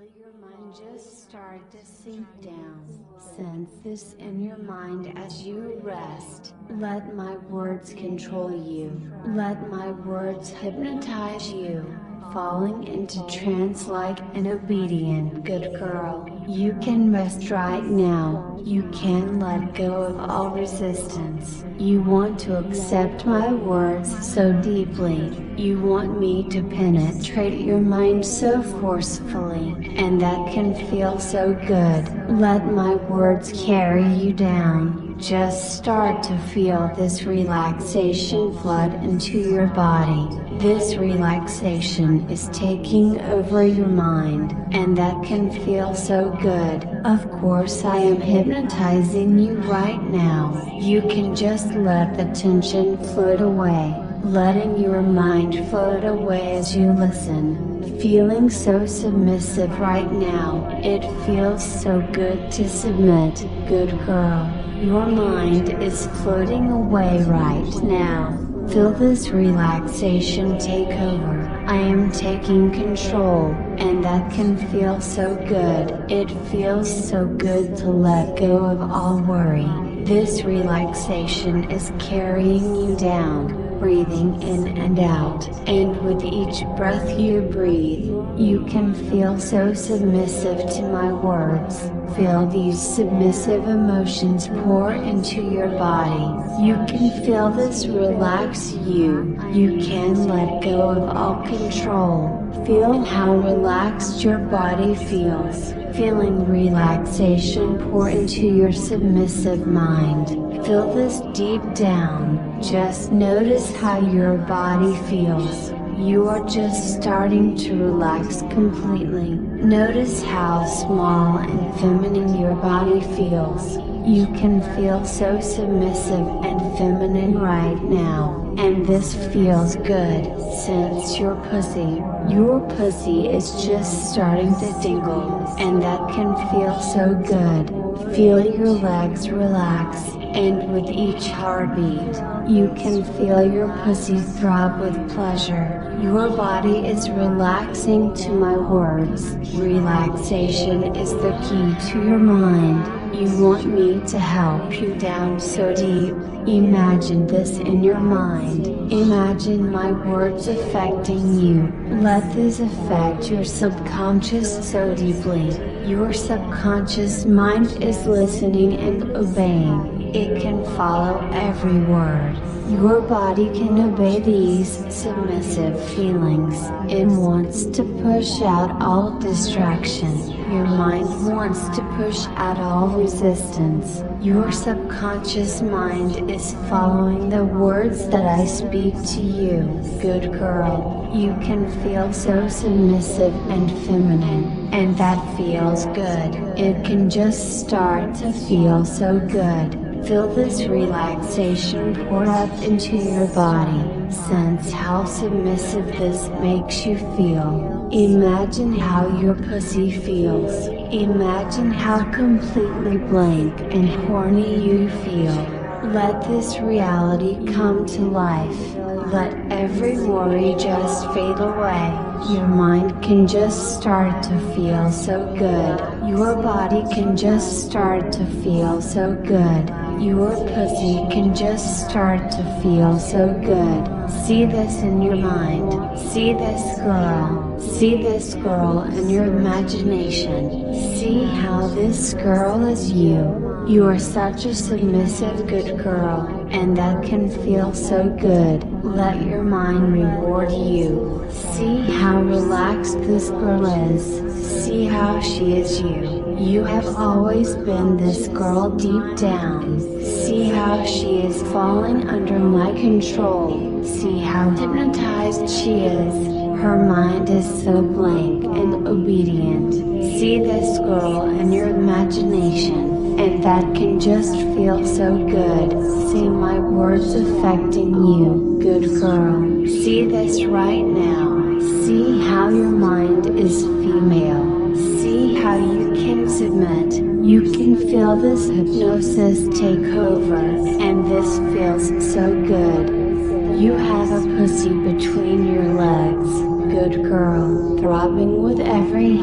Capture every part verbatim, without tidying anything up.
Feel your mind just start to sink down. Sense this in your mind as you rest. Let my words control you. Let my words hypnotize you. Falling into trance like an obedient good girl. You can rest right now. You can let go of all resistance. You want to accept my words so deeply. You want me to penetrate your mind so forcefully, and that can feel so good. Let my words carry you down. Just start to feel this relaxation flood into your body. This relaxation is taking over your mind, and that can feel so good. Of course, I am hypnotizing you right now. You can just let the tension float away, letting your mind float away as you listen. Feeling so submissive right now. It feels so good to submit, good girl. Your mind is floating away right now. Feel this relaxation take over. I am taking control, and that can feel so good. It feels so good to let go of all worry. This relaxation is carrying you down. Breathing in and out, and with each breath you breathe, you can feel so submissive to my words. Feel these submissive emotions pour into your body. You can feel this relax you. You can let go of all control. Feel how relaxed your body feels. Feeling relaxation pour into your submissive mind. Feel this deep down. Just notice how your body feels. You are just starting to relax completely. Notice how small and feminine your body feels. You can feel so submissive and feminine right now. And this feels good. Sense your pussy. Your pussy is just starting to tingle. And that can feel so good. Feel your legs relax. And with each heartbeat, you can feel your pussy throb with pleasure. Your body is relaxing to my words. Relaxation is the key to your mind. You want me to help you down so deep. Imagine this in your mind. Imagine my words affecting you. Let this affect your subconscious so deeply. Your subconscious mind is listening and obeying. It can follow every word. Your body can obey these submissive feelings. It wants to push out all distraction. Your mind wants to push out all resistance. Your subconscious mind is following the words that I speak to you. Good girl. You can feel so submissive and feminine, and that feels good. It can just start to feel so good. Feel this relaxation pour up into your body. Sense how submissive this makes you feel. Imagine how your pussy feels. Imagine how completely blank and horny you feel. Let this reality come to life. Let every worry just fade away. Your mind can just start to feel so good. Your body can just start to feel so good. Your pussy can just start to feel so good. See this in your mind. See this girl. See this girl in your imagination. See how this girl is you. You are such a submissive good girl, and that can feel so good. Let your mind reward you. See how relaxed this girl is. See how she is you. You have always been this girl deep down. See how she is falling under my control. See how hypnotized she is. Her mind is so blank and obedient. See this girl in your imagination, and that can just feel so good. See my words affecting you, good girl. See this right now. See how your mind is female. See how you can submit. You can feel this hypnosis take over, and this feels so good. You have a pussy between your legs, good girl, throbbing with every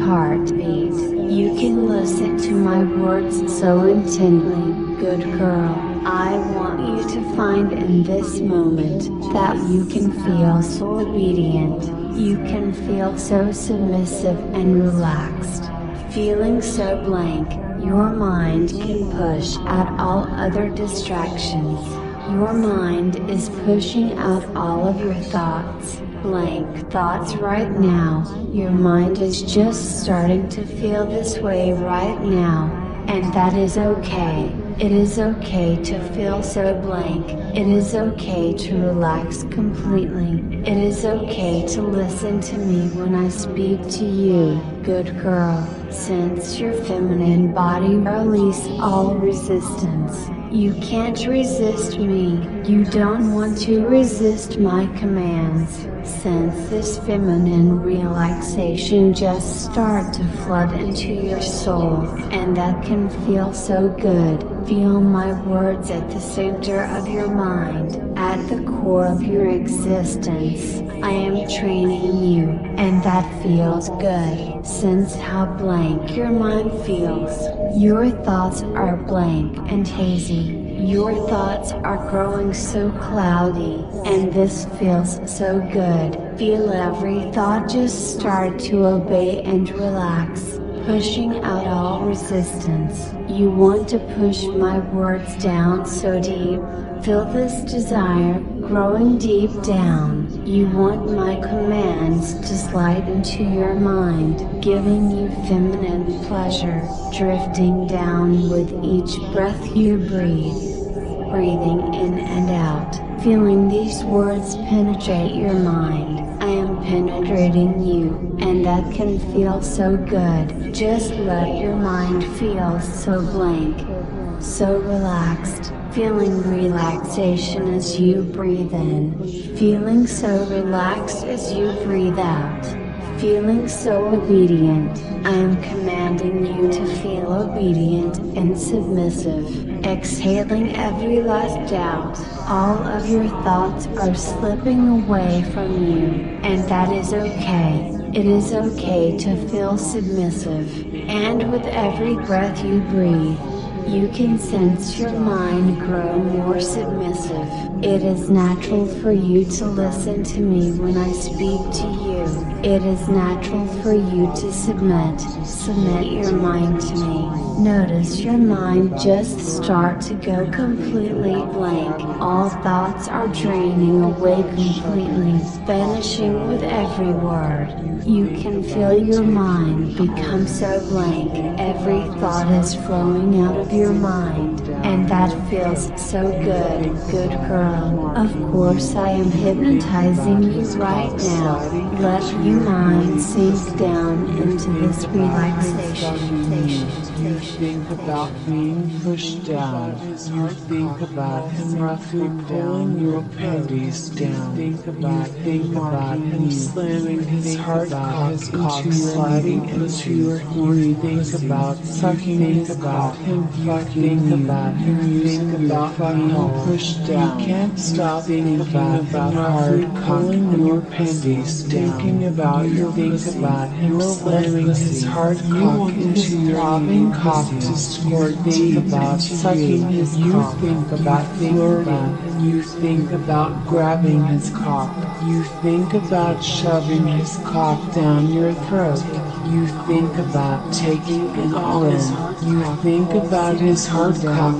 heartbeat. You can listen to my words so intently. Good girl. I want you to find in this moment that you can feel so obedient. You can feel so submissive and relaxed. Feeling so blank, your mind can push out all other distractions. Your mind is pushing out all of your thoughts. Blank thoughts right now. Your mind is just starting to feel this way right now. And that is okay. It is okay to feel so blank. It is okay to relax completely. It is okay to listen to me when I speak to you. Good girl. Sense your feminine body release all resistance. You can't resist me. You don't want to resist my commands. Sense this feminine relaxation just start to flood into your soul, and that can feel so good. Feel my words at the center of your mind, at the core of your existence. I am training you, and that feels good. Sense how blank your mind feels. Your thoughts are blank and hazy. Your thoughts are growing so cloudy, and this feels so good. Feel every thought just start to obey and relax, pushing out all resistance. You want to push my words down so deep. Feel this desire growing deep down. You want my commands to slide into your mind, giving you feminine pleasure, drifting down with each breath you breathe. Breathing in and out, feeling these words penetrate your mind. I am penetrating you, and that can feel so good. Just let your mind feel so blank, so relaxed. Feeling relaxation as you breathe in. Feeling so relaxed as you breathe out. Feeling so obedient. I am commanding you to feel obedient and submissive. Exhaling every last doubt. All of your thoughts are slipping away from you, and that is okay. It is okay to feel submissive. And with every breath you breathe, you can sense your mind grow more submissive. It is natural for you to listen to me when I speak to you. It is natural for you to submit. Submit your mind to me. Notice your mind just start to go completely blank. All thoughts are draining away completely, vanishing with every word. You can feel your mind become so blank. Every thought is flowing out of your mind, and that feels so good. Good girl. Of course I am hypnotizing you right now. Let your mind sink down into this relaxation. You think about being pushed down. You think about him roughly pulling your panties down. Think about think about him slamming his hard cock into sliding into your breathing. Think about sucking his cock. Him fucking you. About him using about being pushed down. You can't stop thinking about about hard pulling your panties down. Thinking about your think about him slamming his hard cock into your cock to squirt. Think about sucking his cock. You think about flirting. You think about grabbing his cock. You think about shoving his cock down your throat. You think about taking it all in. You think about his hard cock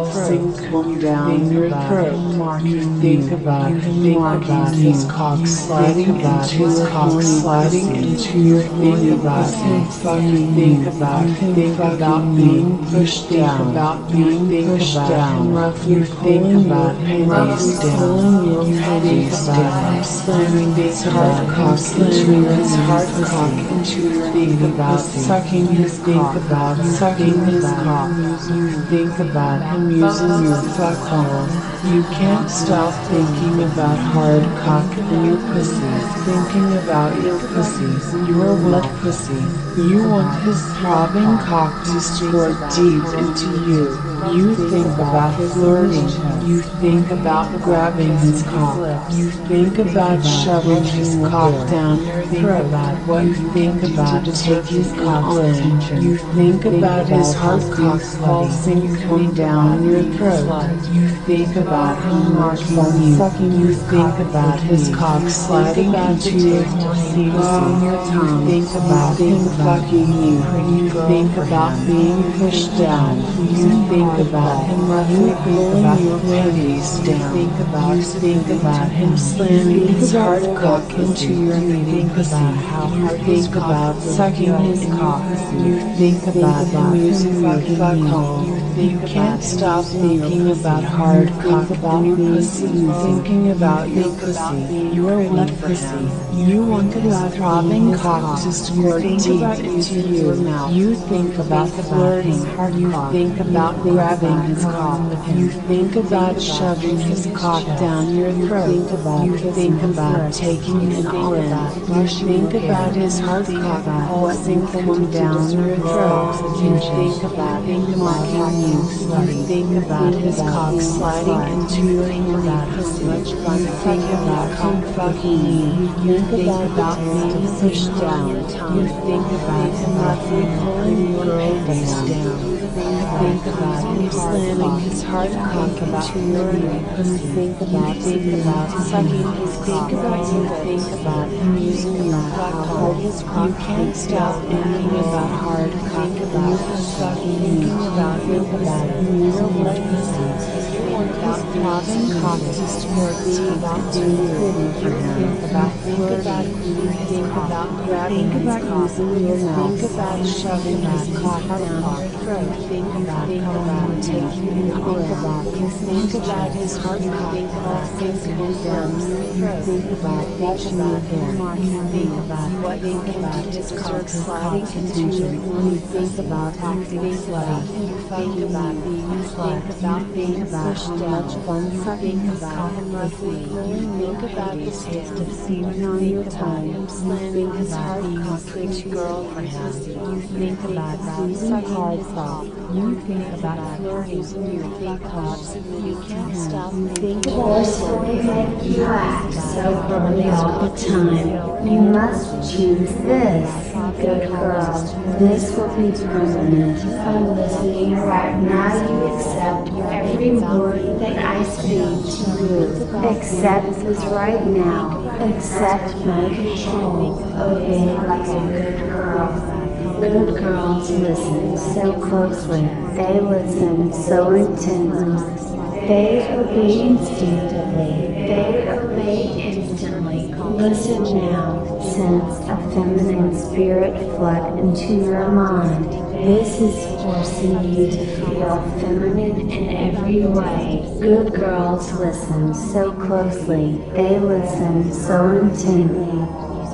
sinking down your throat. You think about him marking his cock sliding into his cock sliding into your think about him fucking think about think about being pushed down about being pushed down. You think about panties down. You think about slamming his hard cock slamming his hard cock into your think about sucking his think about sucking his cock. You think about him using your fuck hole. You can't stop thinking about hard cock in your pussy. Thinking about your pussy, your wet pussy. You want his throbbing cock to squirt deep into you. You think about flirting. You think about grabbing his cock. You think about shoving his cock down your throat. What you think about taking his cock in. You think about his hard cock pulsing coming down your throat. You think about him knocking you. You think about his cock sliding into your seams on your tongue. You think about him fucking you. You think about being pushed down. You think about him roughly pulling your panties down. Think about, think about him slamming his hard cock into your meating pussy. You think about sucking his cock. You think about him using your fuck hole. You can't stop thinking about hard cock in your pussy. Thinking about your pussy. You're in a pussy. You want his throbbing cock to squirt deep into your mouth. You think about flirting. You think about grabbing his cock. You think about shoving his cock down your throat. You think about taking him in. You think about his hard cock pulsing coming down your throat. You think about him mocking you. You think about his cock sliding into your pussy. Much fun. Think about him fucking you. You think about being pushed down. You think about him roughly pulling your panties down. Think about him slamming his hard cock into your pussy. Think about, think about sucking his cock. Think about you. Think about him using your cock hard his cock. You can't stop thinking about hard cock. Think about him sucking. Thinking about, think about him using your pussy. You want his throbbing cock to squirt deep into your for him. Think about, think about, think about grabbing his cock. Think about shoving his cock down your throat. Think about, think about taking him in. Think about, think about his hard cock. Think about, think him down your throat. Think about, think about him. Think about what, think about his cock sliding into your money. Think about acting slutty. Think about being slut. Think about being pushed down. Much fun. Think about him roughly. Think about the taste of semen on your tongue. Slamming his hard cock into girl for him. You think about sucking hard cock. You think about flirting. You think about you can't stop. Think about Forcefully make you act so girly all the time. You must choose this. Good girl. This will be permanent. If I'm listening right now, you accept every word that I speak to you. Accept this right now. Accept my control. Obey like a good girl. Good girls listen so closely. They listen so intently. They obey instinctively. They obey instantly. Listen now. Sense a feminine spirit flood into your mind. This is forcing you to feel feminine in every way. Good girls listen so closely. They listen so intently.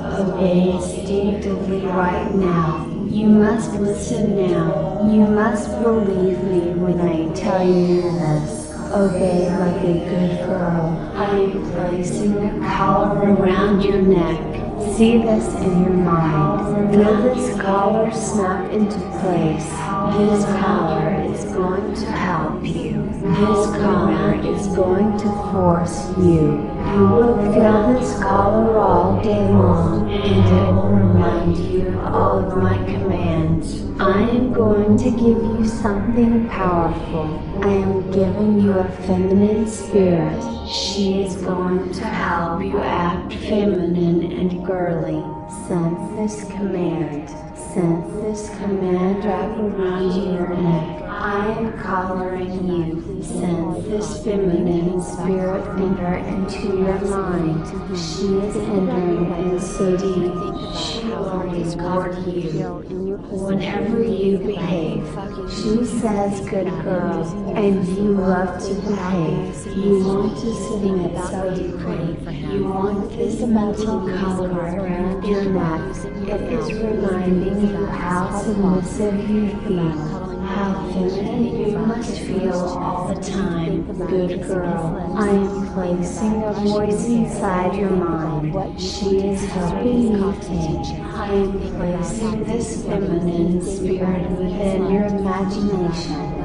Obey instinctively right now. You must listen now. You must believe me when I tell you this. Obey like a good girl. I am placing a collar around your neck. See this in your mind. Feel this collar snap into place. This collar is going to help you. This collar is going to force you. You will feel this collar all day long, and it will remind you of all of my commands. I am going to give you something powerful. I am giving you a feminine spirit. She is going to help you act feminine and girly. Sense this command. Sense this command wrap around your neck. I am collaring you. Sense this feminine spirit enter into your mind. She is entering in so deep. She will reward you whenever you behave. She says, good girl, and you love to behave. You want to sing it so deeply. You want this melting collar around your neck. It is reminding you how submissive you feel. How feminine you must feel all the time. Good girl. I am placing a voice inside your mind. She is helping you think. I am placing this feminine spirit within your imagination.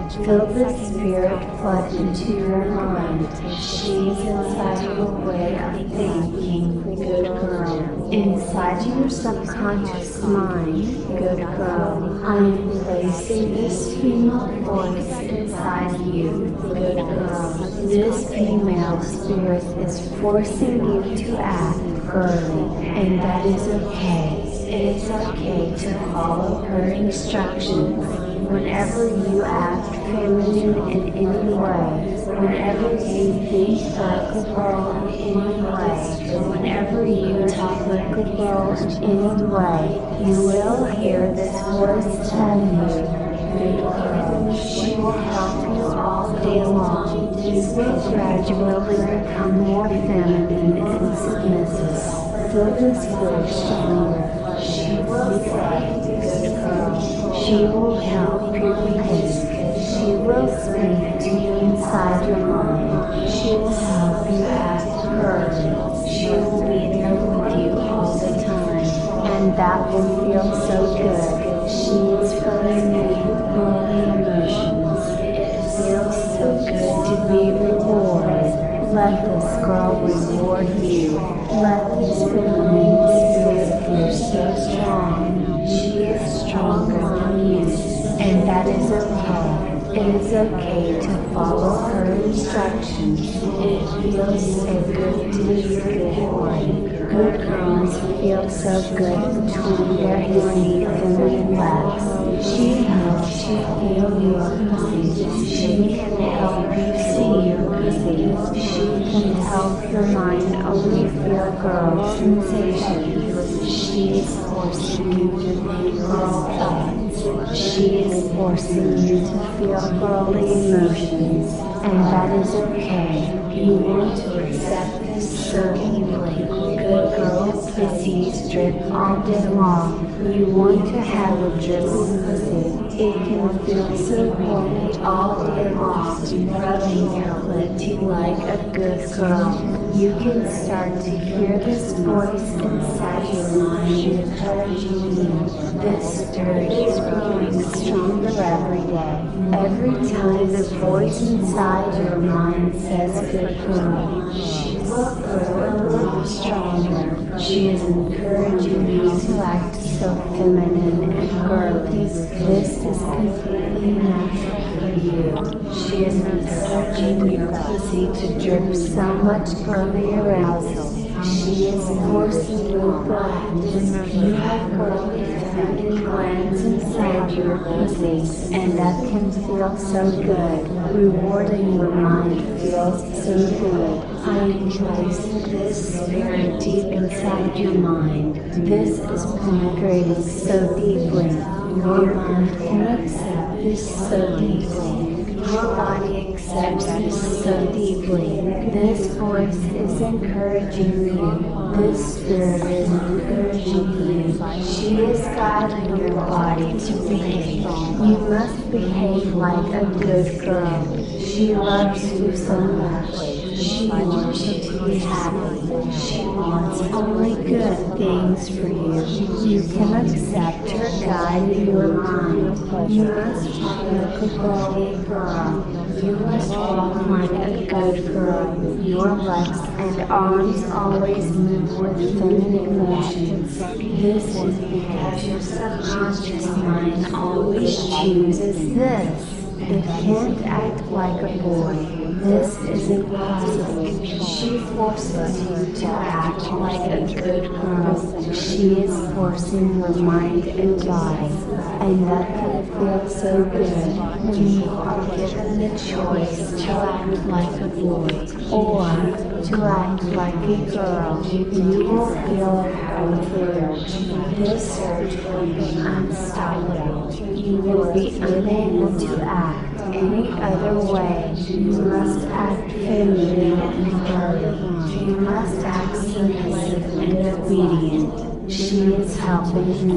Feel the spirit flood into your mind. She is inside your way of thinking, good girl. Inside your subconscious mind, good girl. I am placing this female voice inside you, good girl. This female spirit is forcing you to act girly, and that is okay. It is okay to follow her instructions. Whenever you act feminine in any way, whenever you think like a girl in any way, whenever you talk like a girl in any way, you will hear this voice tell you, good girl. She will help you all day long. You will gradually become more feminine and submissive. Feel this voice stronger. She will say, good girl. She will help your pace. She will speak to you inside your mind. She will help you act her. She will be there with you all the time. And that will feel so good. She is filling you with holy emotions. It feels so good to be rewarded. Let this girl reward you. Let this feminine spirit feel so strong. She is stronger than you, and that is okay. It is okay to follow her instructions. It feels so good to be rewarded. Good girls feel so good between their handy feminine legs. She helps you feel your pussy. She can help you see your pussy. She can help your mind only feel girl sensations. She is forcing you to think girl thoughts. She is forcing you to feel girly emotions. And that is okay. You want to accept this so deeply. Good girl pussies drip all day long. You want to have a dripping pussy. It can feel so horny all day long, rubbing your clit like a good girl. You can start to hear this voice inside your mind encouraging you. This spirit is growing stronger every day. Every time the voice inside your mind says good girl, she will grow a little stronger. She is encouraging you to act so feminine and girly. This is completely natural for you. She is encouraging your pussy to drip so much girly arousal. She is forcing you back. You have girly feminine glands inside your pussy, and that can feel so good. Rewarding your mind feels so good. I am placing this spirit deep inside your mind. This is penetrating so deeply. Your mind can accept this so deeply. Your body accepts this so deeply. This voice is encouraging you. This spirit is encouraging you. She is guiding your body to behave. You must behave like a good girl. She loves you so much. She wants you to be happy. She wants only good things for you. You can accept her guide in your mind. You must talk like a girly girl. You must walk like a good girl. Your legs and arms always move with feminine motions. This is because your subconscious mind always chooses this. It can't act like a boy. This is impossible. She forces you to act like a good girl. She is forcing your mind and body. And that can feel so good when you are given the choice to act like a boy or to act like a girl. You will feel her urge. This urge will be unstoppable. You will be unable to act any other way. You must act feminine and girly. You must act submissive and obedient. She is helping you.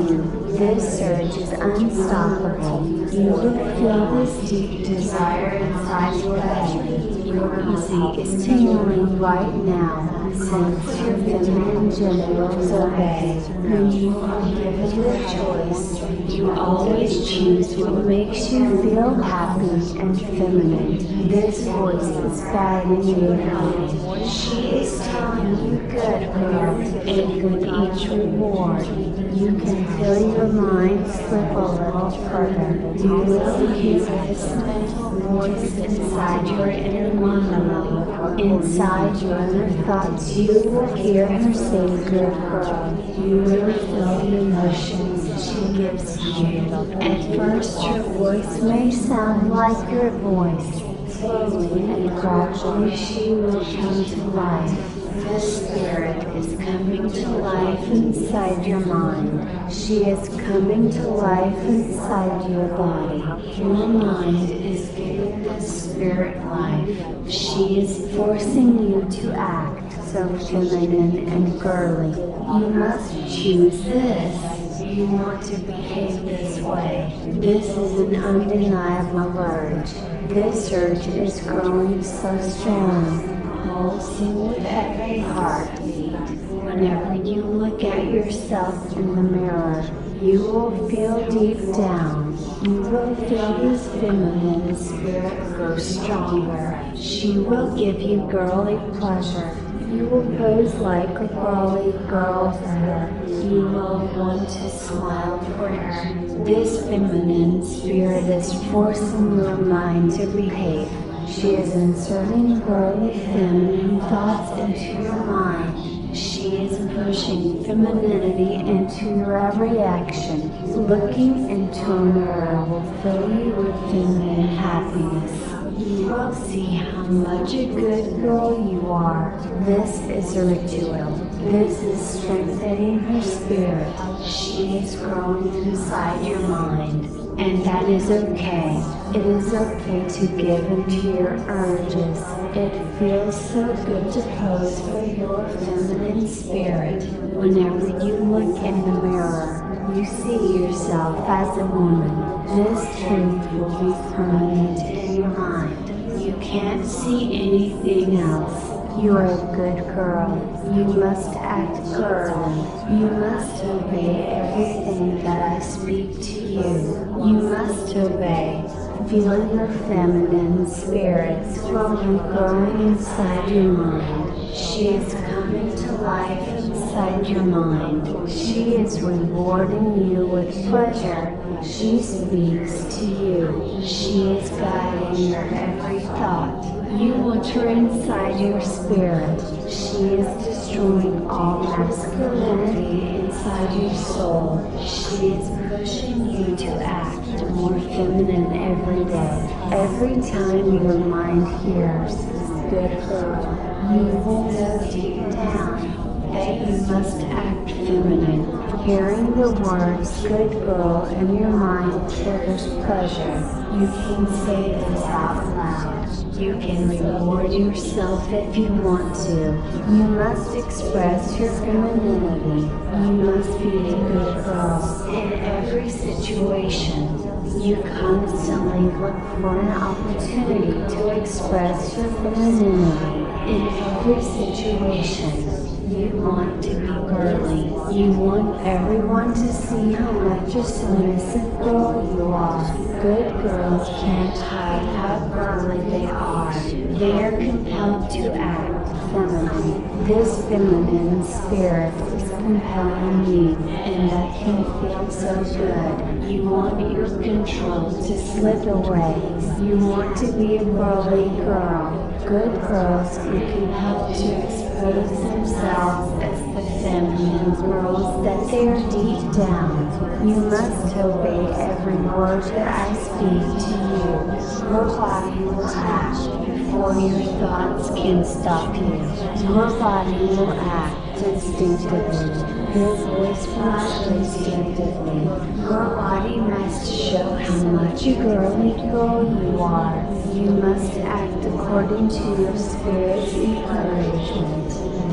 This surge is unstoppable. You will feel this deep desire inside your head. Your pussy is tingling right now. Since your feminine genitals obey. When you are given the choice, you always choose what makes you feel happy and feminine. This voice is guiding you now. She is telling you, good girl, and with each reward, you can feel your mind slip a little further. You will hear this mental voice inside your inner monologue. Inside your inner thoughts, you will hear her say, good girl. You really feel the emotions she gives you. At first, her voice may sound like your voice. Slowly and gradually, she will come to life. The spirit is coming to life inside your mind. She is coming to life inside your body. Your mind is giving the spirit life. She is forcing you to act so feminine and girly. You must choose this. You want to behave this way. This is an undeniable urge. This urge is growing so strong. Pulsing with every heartbeat. Whenever you look at yourself in the mirror, you will feel deep down. You will feel this feminine spirit grow stronger. She will give you girly pleasure. You will pose like a girly girl for her. You will want to smile for her. This feminine spirit is forcing your mind to behave. She is inserting girly feminine thoughts into your mind. She is pushing femininity into your every action. Looking into a mirror will fill you with feminine happiness. You will see how much a good girl you are. This is a ritual. This is strengthening her spirit. She is growing inside your mind. And that is okay. It is okay to give into your urges. It feels so good to pose for your feminine spirit. Whenever you look in the mirror, you see yourself as a woman. This truth will be permanent in your mind. You can't see anything else. You're a good girl. You must act girly. You must obey everything that I speak to you. You must obey. Feeling your feminine spirit slowly growing inside your mind. She is coming to life inside your mind. She is rewarding you with pleasure. She speaks to you. She is guiding your every thought. You want her inside your spirit. She is destroying all masculinity inside your soul. She is pushing you to act more feminine every day. Every time your mind hears, good girl, you will know deep down that you must act feminine. Hearing the words good girl in your mind triggers pleasure. You can say this out loud. You can reward yourself if you want to. You must express your femininity. You must be a good girl in every situation. You constantly look for an opportunity to express your femininity in every situation. You want to be girly. You want everyone to see how much a submissive girl you are. Good girls can't hide how girly they are. They are compelled to act feminine. This feminine spirit is compelling you, and that can feel so good. You want your control to slip away. You want to be a girly girl. Good girls are compelled to expose themselves as the feminine girls that they are deep down. You must obey every word that I speak to you. Your body will act before your thoughts can stop you. Your body will act instinctively. Your voice will act instinctively. Your body must show how much a girly girl you are. You must act according to your spirit's encouragement.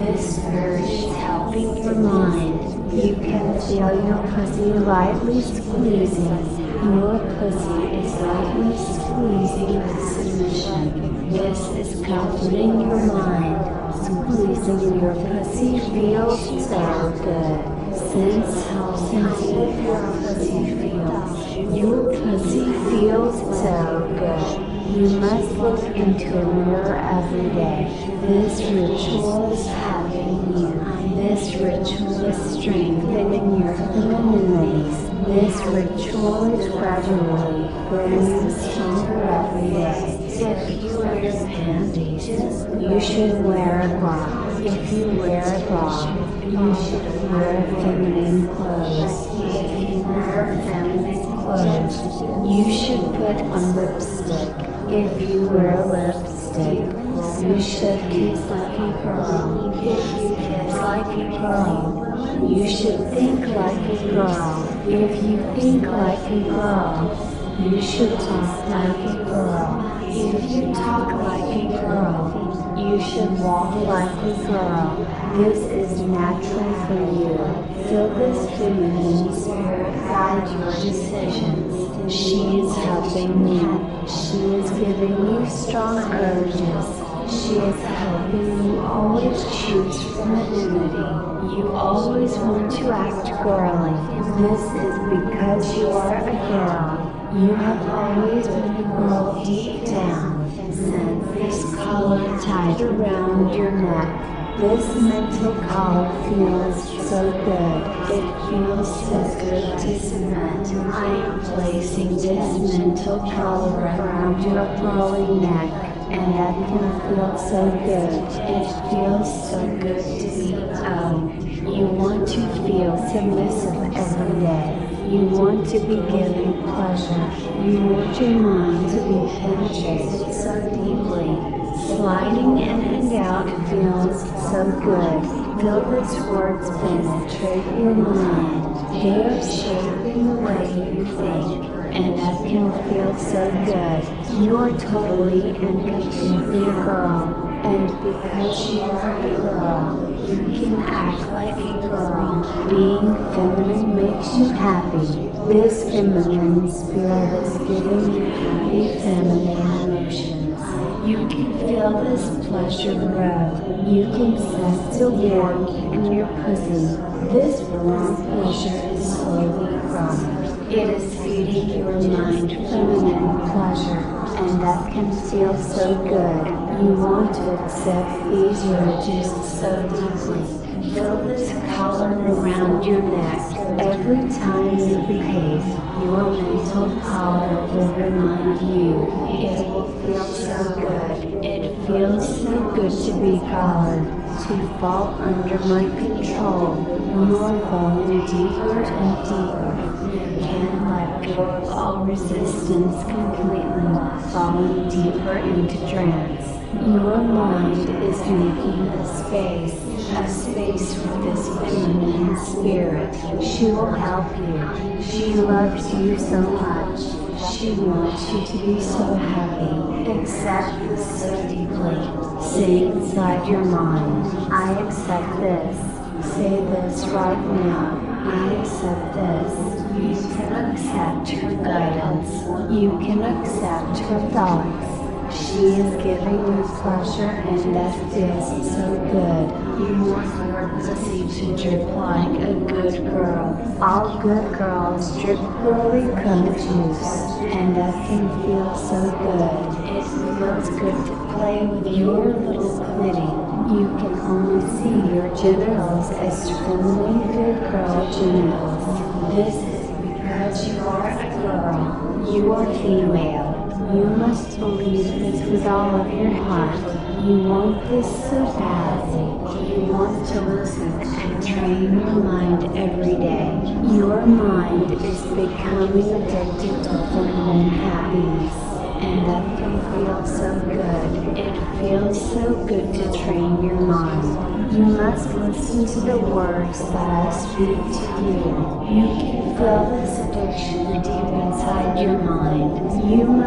This urge is helping your mind. You can feel your pussy lightly squeezing. Your pussy is lightly squeezing with submission. This is comforting your mind. Squeezing your pussy feels so good. Sense how sensitive your pussy feels. Your pussy feels so good. You must look into a mirror every day. This ritual is helping you. This ritual is strengthening your femininity. This ritual is gradually growing stronger every day. If you wear panties, you should wear a bra. If you wear a bra, you should wear feminine clothes. If you wear feminine clothes, you should put on lipstick. If you wear lipstick, you should kiss like a girl. If you kiss like a girl, you should think like a girl. If you think like a girl, you should talk like a girl. If you talk like a girl, you should walk like a girl. This is natural for you. Feel this feminine spirit guide your decisions. She is helping you. She is giving you strong urges. She is helping you always choose femininity. You always want to act girly. This is because you are a girl. You have always been a girl deep down. Sense this collar tied around your neck. This mental collar feels so good. It feels so good to cement. I am placing this mental collar around your girly neck, and that can feel so good. It feels so good to be owned. You want to feel submissive every day. You want to be given pleasure. You want your mind to be penetrated so deeply. Sliding in and out feels so good. Feel these words penetrate your mind. They are shaping the way you think, and that can feel so good. You are totally and completely a girl. And because you are a girl, you can act like a girl. Being feminine makes you happy. This feminine spirit is giving you happy feminine emotions. You can feel this pleasure grow. You can sense the warmth in your pussy. This warm pleasure is slowly growing. It is feeding your mind feminine pleasure, and that can feel so good. You want to accept these urges so deeply. Feel this collar around your neck. Every time you behave, your mental collar will remind you. It will feel so good. It feels so good to be collared, to fall under my control. You are falling deeper and deeper. You can't let go of all resistance completely, falling deeper into trance. Your mind is making a space, a space for this feminine spirit. She will help you. She loves you so much. She wants you to be so happy. Accept this so deeply. Say inside your mind, I accept this. Say this right now. I accept this. You can accept her guidance. You can accept her thoughts. She is giving you pleasure, and that feels so good. You want your pussy to drip like a good girl. All good girls drip girly cum juice, and that can feel so good. It feels good to play with your little clitty. You can only see your genitals as feminine good girl genitals. This is because you are a girl. You are female. You must believe this with all of your heart. You want this so badly. You want to listen and train your mind every day. Your mind is becoming addicted to feminine happiness, and that can feel so good. It feels so good to train your mind. You must listen to the words that I speak to you. You can feel this addiction deep inside your mind. You must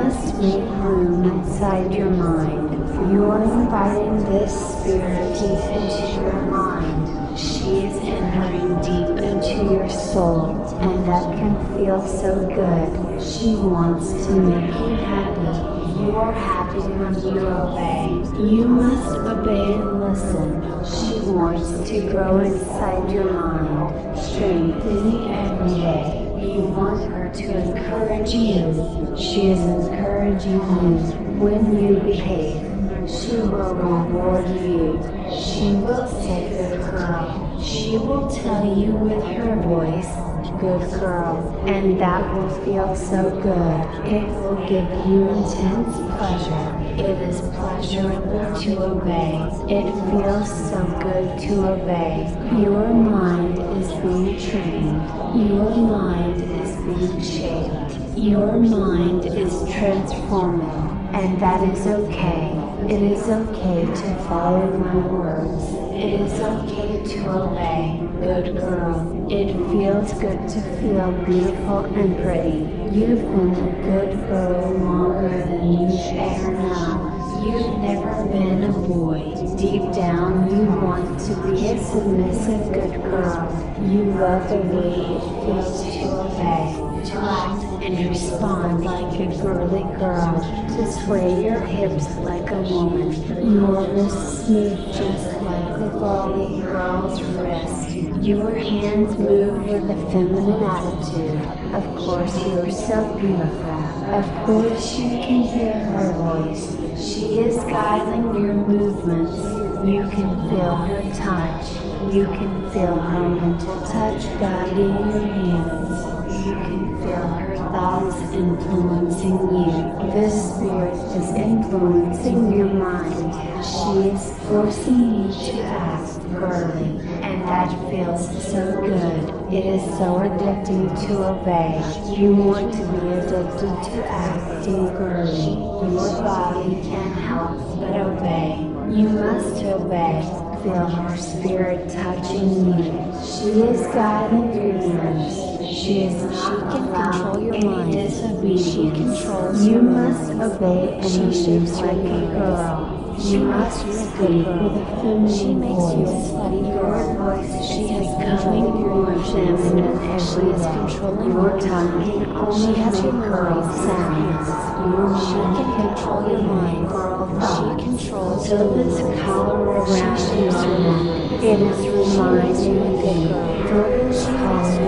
must make room inside your mind. You're inviting this spirit deep into your mind. She is entering deep into your soul, and that can feel so good. She wants to make you happy. You are happy when you obey. You must obey and listen. She wants to grow inside your mind, strengthening every day. You want her to encourage you. She is encouraging you when you behave. She will reward you. She will say, good girl. She will tell you with her voice, good girl. And that will feel so good. It will give you intense pleasure. It is pleasurable to obey. It feels so good to obey. Your mind is being trained. Your mind is being shaped. Your mind is transforming. And that is okay. It is okay to follow my words. It is okay to obey. Good girl. It feels good to feel beautiful and pretty. You've been a good girl longer than you ever know. You've never been a boy. Deep down you want to be a submissive good girl. You love the way it feels to obey, to act and respond like a girly girl, to sway your hips like a woman. Your wrists move just like a girly girl's wrist. Your hands move with a feminine attitude. Of course you are so beautiful. Of course you can hear her voice. She is guiding your movements. You can feel her touch. You can feel her mental touch guiding your hands. You can feel her thoughts influencing you. This spirit is influencing your mind. She is forcing you to act girly, and that feels so good. It is so addicting to obey. You want to be addicted to acting girly. Your body can't help but obey. You must obey. Feel her spirit touching you. She is guiding your moves. She is not allowing any disobedience. She controls you. Must obey and she shapes like a girl. You must speak with a feminine voice. She makes you a slutty girl. Voice. She has becoming more feminine and she is controlling your tongue. She has your curls sounds. She can control your mind. She controls so this color around you. It is reminding you that she has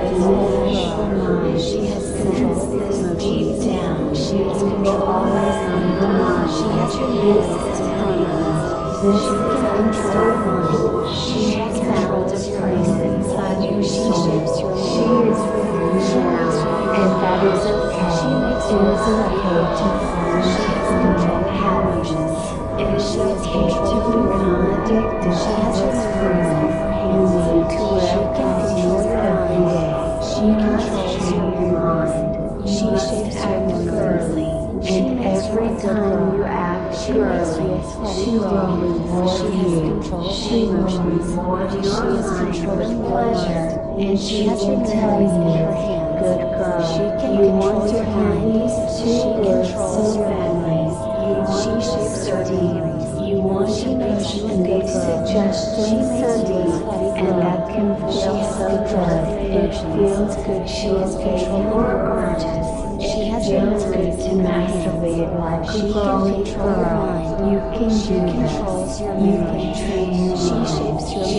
your mind. She has sensed this deep down. She is controlling your mind. She has your business permanent. This is control. She has found a place inside you. She shapes your mind. She is with you now, and that is okay. She makes you okay to find. She has control emotions. It is okay to become addicted. She has your freedom. You need to recognize you every day. She controls your mind. She shapes act girly. And every time you act girly, she will reward you. She will reward your mind with pleasure. And she will tell you, good girl, you want to have these two words so badly. She shapes her deep. You want to push and make suggestions so deep, and that can feel so good. It feels good. She is controlling your urges. She has feels good to masturbate like a girly girl. You can do this. You can train. She shapes your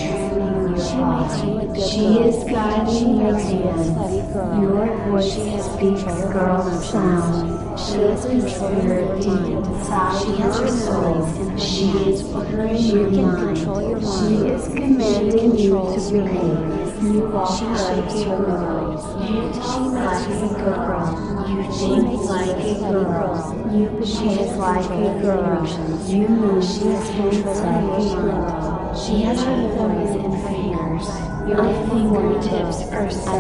mood. She makes you a good girl. She is guiding your hands. Your voice speaks girl sound. She is controlling your deep inside. She has your soul. She is ordering your mind. She is commanding you to behave. You walk like a girl. You talk like a girl. You think like a girl. You behave like a girl. You move with hands like a girl. She has her voice in her ears. Your fingertips are so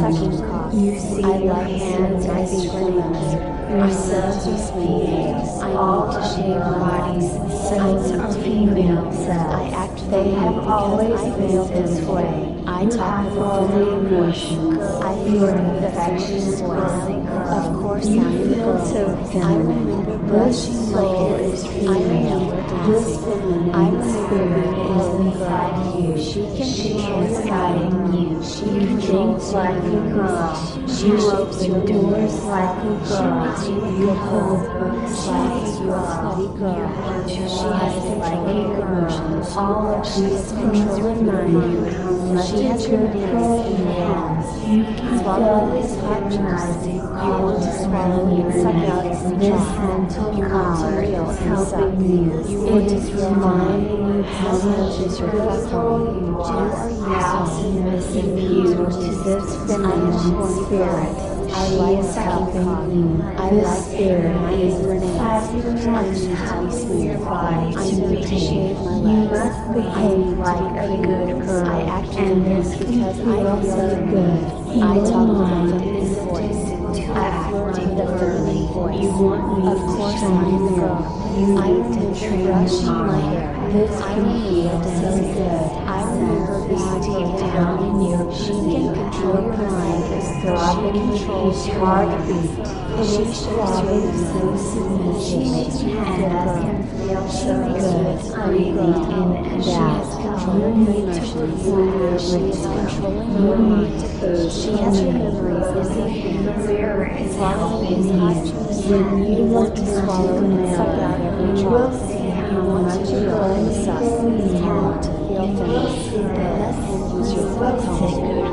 thin. You see your hands as fingers. Your cells are speaking. All to shape bodies. Cells are female cells. I act they have always been this way. I talk with all the emotions. I feel the affectionate voice. Of course, I am the girl. So I remember blushing like it. I remember dancing. I remember being inside you. She can control your mind. You. She controls like a girl. She opens your doors like a girl. You hold books like a study girl. She has control of your emotions. All of these things remind you how much she has your control in your hands. You can swallow this hot juice. You want to swallow it, suck out its this mental power is helping you. You want to remind you how much is your control. You are using missing you to this feminine spirit. I like helping you. I like spirit. My name. I'm to smooth your body. I'm to shave my legs. You must behave like a good girl. I act in this because I feel so good. I talk with a feminine voice. I flirt with a feminine voice. You want me? Of course I am the girl. You I need to brush my hair. This I feel so good. I remember being deep down in you. She can control your mind. Throbbing controls your heartbeat. She shows you so submissive. She makes you and that can feel so good. Breathing in and out. Control your emotions. She is controlling your mind. She has your memories. The mirror is following his hot juice. When you want to swallow and suck out every drop, you want to feel inside. You want to feel things. This is your welcome.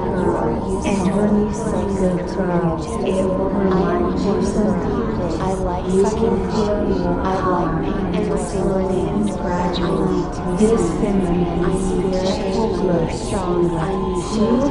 And when you say good girls, it will remind you something. I like sucking you. I like pain and singing and gradually. This feminine spirit will grow stronger. I need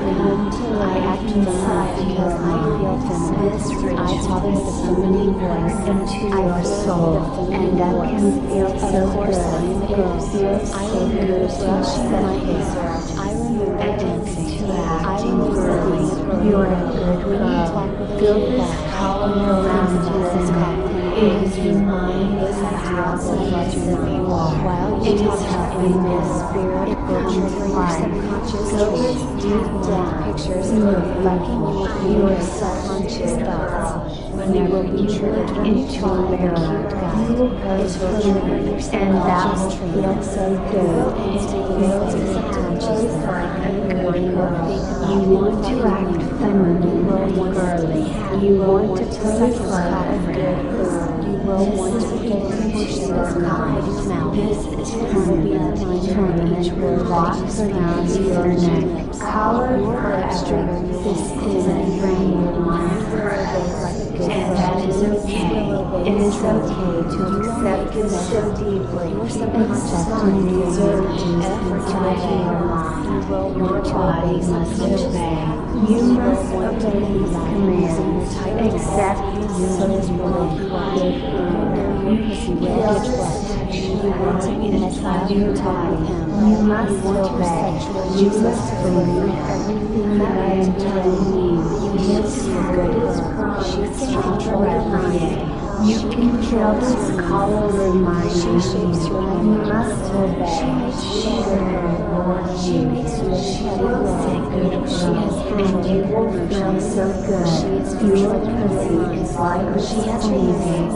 to I act inside because I feel feminine. I talk with the feminine voice into your soul, and that can feel so good. It feels so good brushing my hair. I remember dancing. I remember being you're a good girl. Feel this power around you. It is your mind is powerful as you are. While it is helping this spirit build your subconscious. Go deep down pictures of reflecting your subconscious thoughts. Whenever you look into a mirror, you will go through and that will feel so good. It feels subconscious like a good girl. You want to act feminine and girly. You want to look like a good girl. You will want to get emotions comedy mouth. This is permanent from each word locks around your neck. Color forever. This is a brain your mind forever. And that is okay. It is okay to accept this so deeply. Accepting these urges effort to let your mind. Your body must obey. You must obey these commands. Accept these souls really good. You feel affection. You want to be inside your body. You must obey. You must believe everything that is telling you. You must feel good. She can control your mind. You can control this color remind you. She shapes your life. You must obey. She makes you a good girl. She makes you a good girl. She has control. And you will feel so good. She is your pussy is like she has amazing.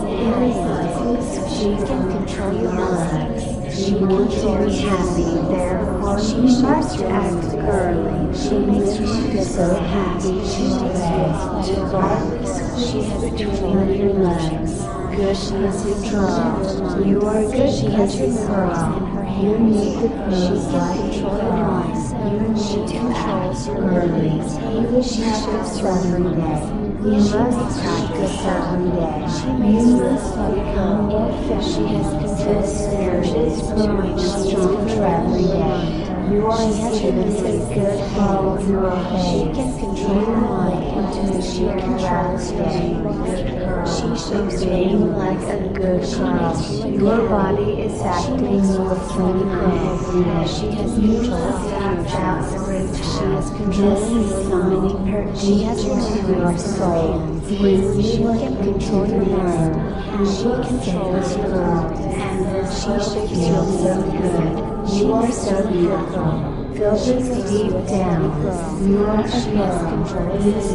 She can control your legs. She wants to be happy. Therefore, she must act girly. She makes you feel so happy. She makes you regardless. She has control of your legs. Good, she is control. You are good. She has your girl. You need to pose like control your mind. She controls your girlies. You she shifts every day. You must practice every day. She makes you become more fit. She has control. She is growing stronger every day. You are intuitively good how you obey. She can control your mind until she controls you. She shapes you like a good girl. Your body is acting willfully every day. She has control of energy. She has control of so many parts. She has your soul. When she can control your mind, and she controls your world, and she shapes you so good. You are so beautiful. feel this deep down. You are a girl. This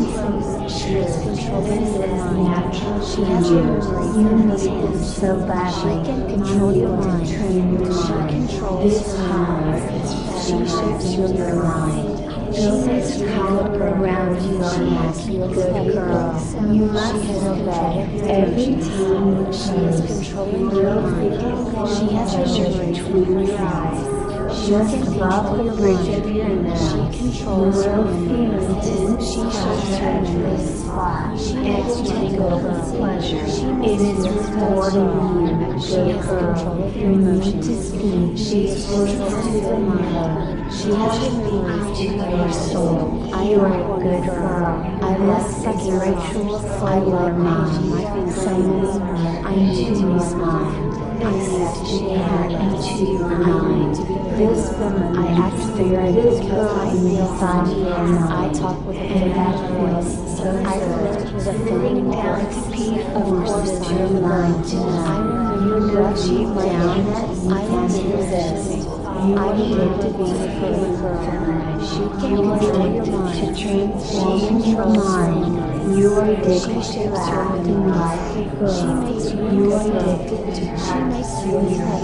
is she is controlling this natural changes. You need it so badly. She can control your mind. Train your mind. She controls this power. She shifts your mind. Feel this power around you. She has a good girl. You must feel that every time she is controlling your mind. She has a shirt between your eyes. Just above the bridge of your nose. She controls your feelings. She shows her this spot. She has to take over pleasure. It is rewarding you. She has control of your emotions. To speak. She is close to the mother. She has removed to your soul. I am a good girl. I love spiritual. I love mom. Someone I need to be smiled. I set she had into your mind. This woman I act spirit is because I inside here. I talk with a bad voice. I flirt with a thin delicacy of course to your mind. I remember what she down. I can't resist. I need to be a good girl. She can control your mind. To transform your mind. You are addicted to acting like a girl. You are addicted to she makes you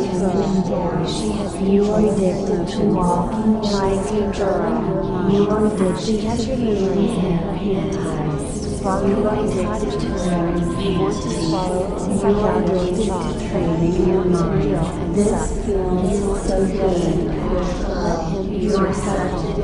like she has you are addicted to walking like a girl. You are addicted she has your feelings in her hand ties. While you are addicted to learning, you want to swallow you are addicted to training your mind. This feels so good. Let him be your subject.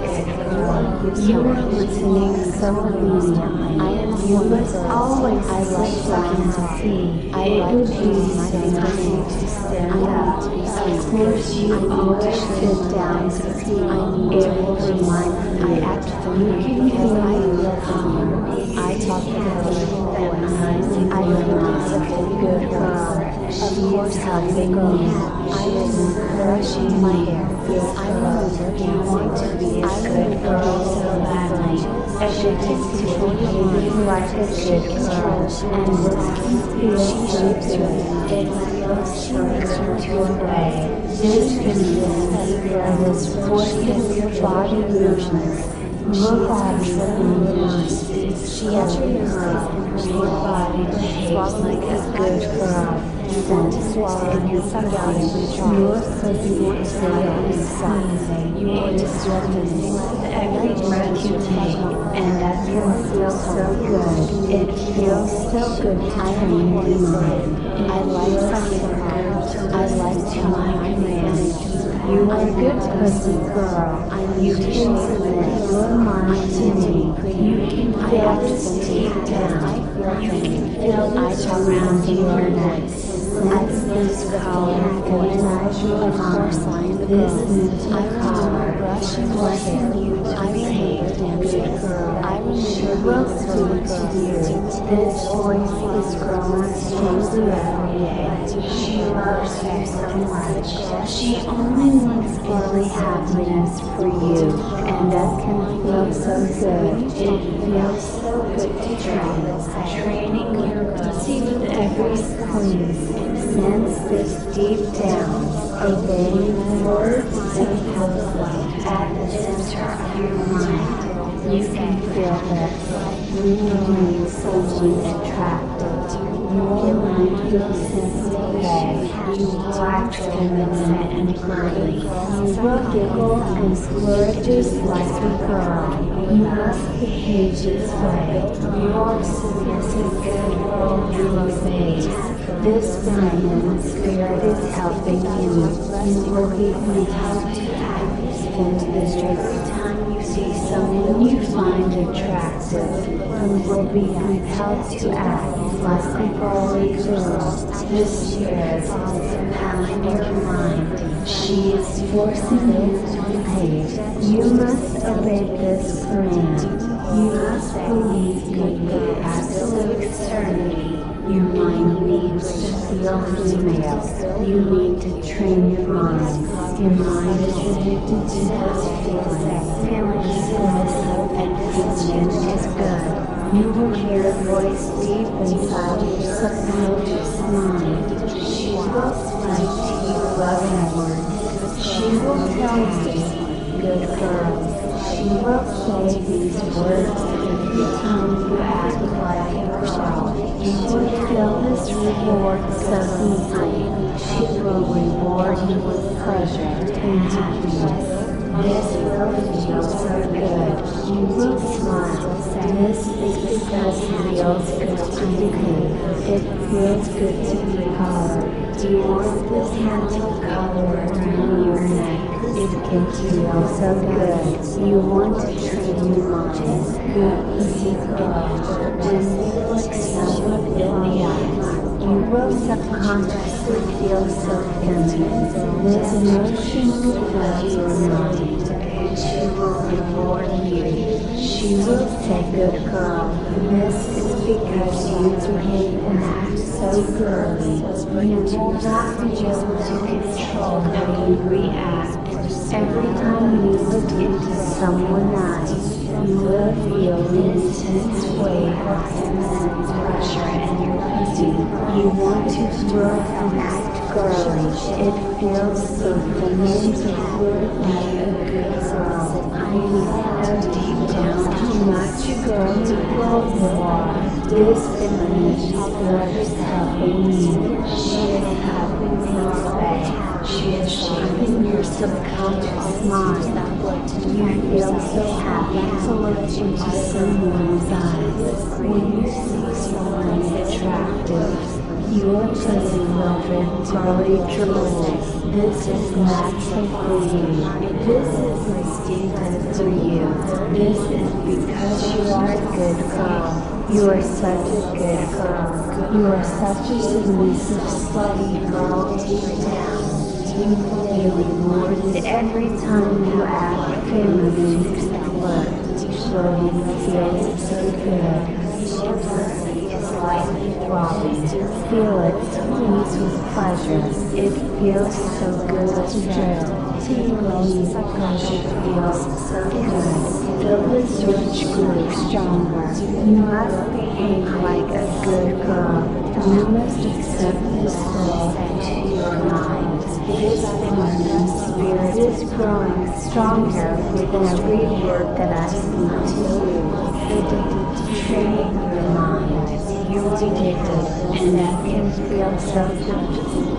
You are listening so amazing. I am you must always I like looking to see. I like to use my time to stand up. Of course you always sit down to see. I need to remind you. I act funny because I feel calm. I talk with a little voice. I realize a good girl. Of course helping me. I am brushing my hair. I remember you want to be a good girl so badly. Addicted to being like a good girl. And this can feel so good. It feels so good to obey. This can feel this forcing your body movements. Your body will move. She has your nerves and her body behaves like a good girl. You want to swallow and you suck out and you try. You want to swallow and suck. You want to swallow with every breath you take. And that feels so good. It feels so good. I am in your mind. I like sucking her. I like to my man. You are a good pussy girl. You can submit your mind to me. You can feel this deep down. You can feel I talk around your neck. Sense this powerful energy of course I am this. I power brushing my hair. I behave dancing. I remember spoke to you. This voice is growing stronger every day. She loves you so much. She only wants daily happiness for you, and that can feel so good. It feels so good to train. Training your pussy with every squeeze. Sense this deep down. Obeying the words of health at the center of your mind. You can feel this. You need someone attractive. Your mind feels sensitive. You act feminine and girly. You will giggle and flirt just like a girl. You must behave this way. You are submissive, good girl. You obey. This feminine spirit is helping you. You will be compelled to act. Spend this every time you see someone you find attractive. You will be compelled to act like a girly girl. This spirit is compelling your mind. She is forcing you to behave. You must obey this command. You must believe in the absolute certainty. Your mind needs to feel female. You need to train your mind. Your mind is addicted to those feelings. Feeling submissive and feeling is good. You will hear a voice deep inside your subconscious mind. She will speak to you loving words. She will tell you good girl. She will say these words every time you act like yourself. You will feel this reward so easily. She will reward you with pleasure and happiness. This will feel so good. You will smile. This is because it feels good to be good. It feels good to be covered. Do you want this hand to cover around your neck? It can feel so good. You want to train your mind. Good easy girl. When you look someone in the eyes, you will subconsciously feel so feminine. This emotion will flood your mind. She will reward you. She will say, good girl. This is because you behave and act so girly. You will not be able to control how you react. Every time you look into someone's eyes, you will feel an intense wave of feminine pressure in your pussy. You want to throw and act girly. It feels so feminine to flirt like a good girl. I know deep down how much a girl to love you are. This feminine flirt is helping you. She is helping you away. She is shaping your subconscious mind. You feel so happy to look into someone's eyes. When you see someone attractive, your pussy will virtually drool. This is natural for you. This is instinctive for you. This is because you are a good girl. You are such a good girl. You are such a submissive, slutty girl deep down. You will be rewarded every time you act feminine to flirt. So you feel so good. Your pussy is lightly throbbing. Feel it squeeze with pleasure. It feels so good to drill. Tingling because it feels so good. Feel this rich groove stronger. You must behave like a good girl. You must accept this girl into your mind. This feminine spirit is growing stronger with every word that I speak to you. Addicted to training your mind. You're addicted, and that can feel so good.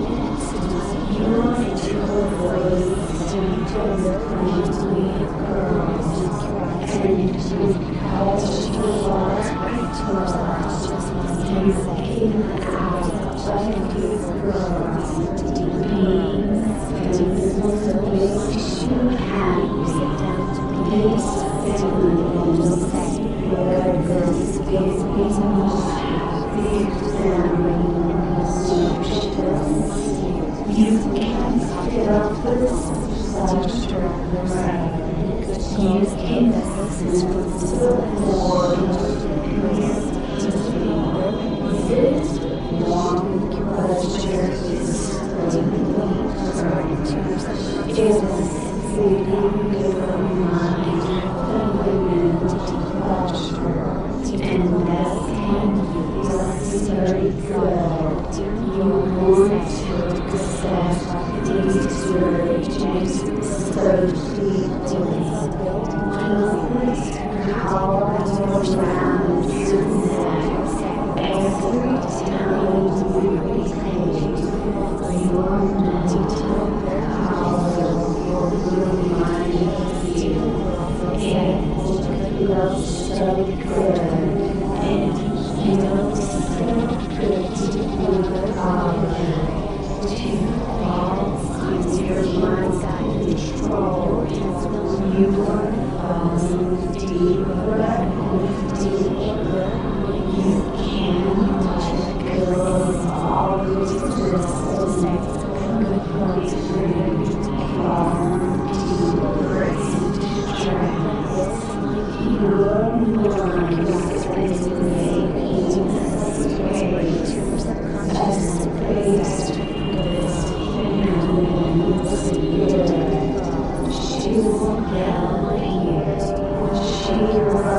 You want to avoid gentle, sweet girls, and because you are you came out of these girls. Being beautiful makes you happy. This feminine this is happy family emotions. You can feel this pleasure. You can listen to warm this warm pleasure is it is feeding your mind feminine pleasure, and that can feel very good. You want to accept these urges so deeply. Feel this power around your neck every time you behave. Your mental power over your mind you. It feels so good. It feels so good to feel the power to fall under your mind's control. You are falling deeper and deeper. You can't let go of all these crystals that could want to fall deeper into trance. Your mind is making a space, a space for this feminine spirit. She will help you. She will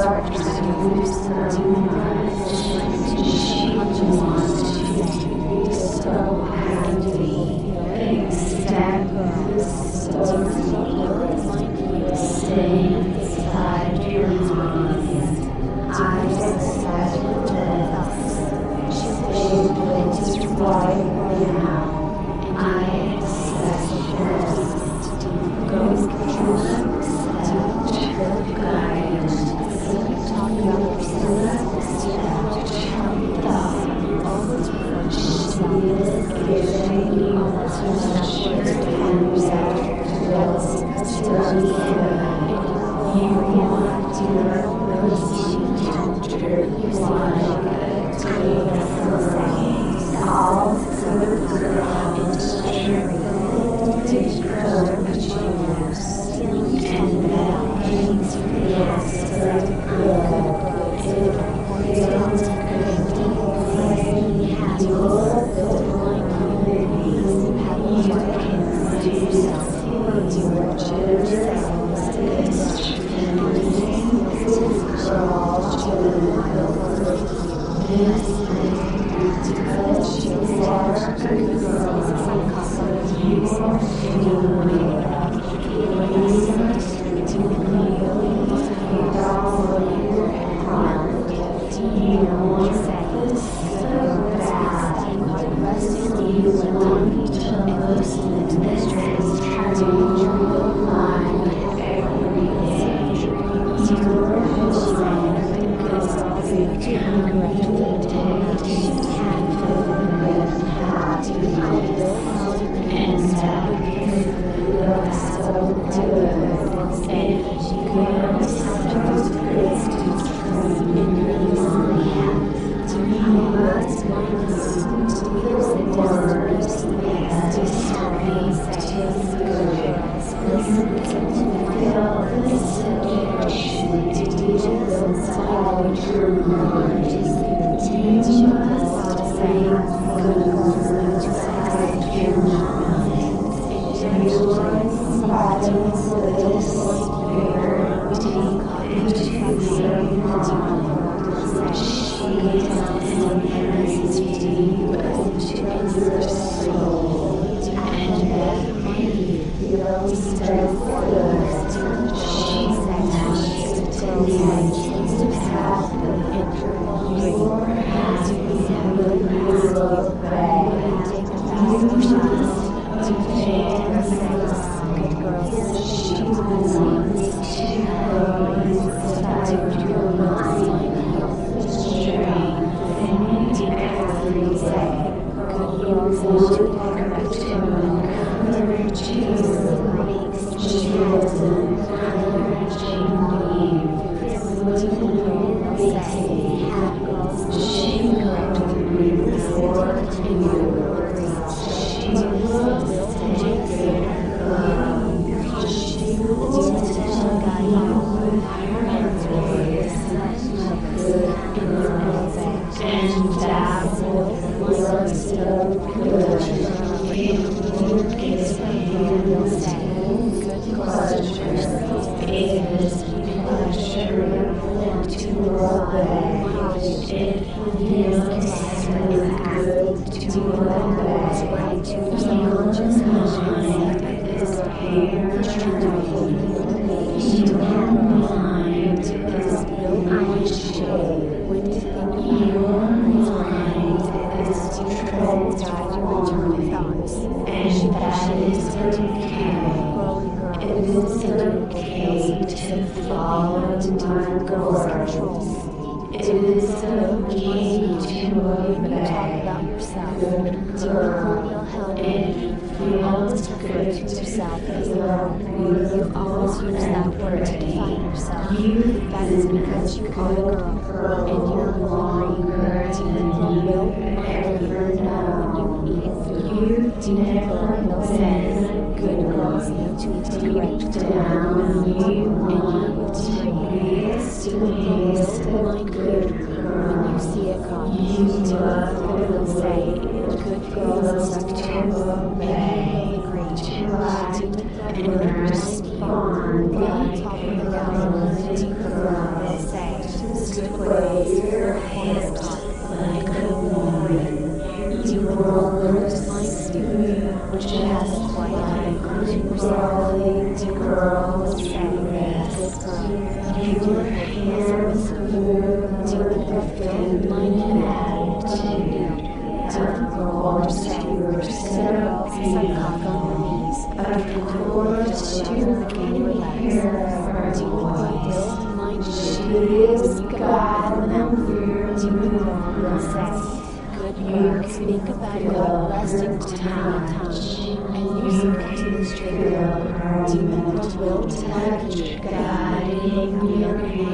good you think about your resting touch, and you succumb to this trigger. Demon girl will tag you, guiding you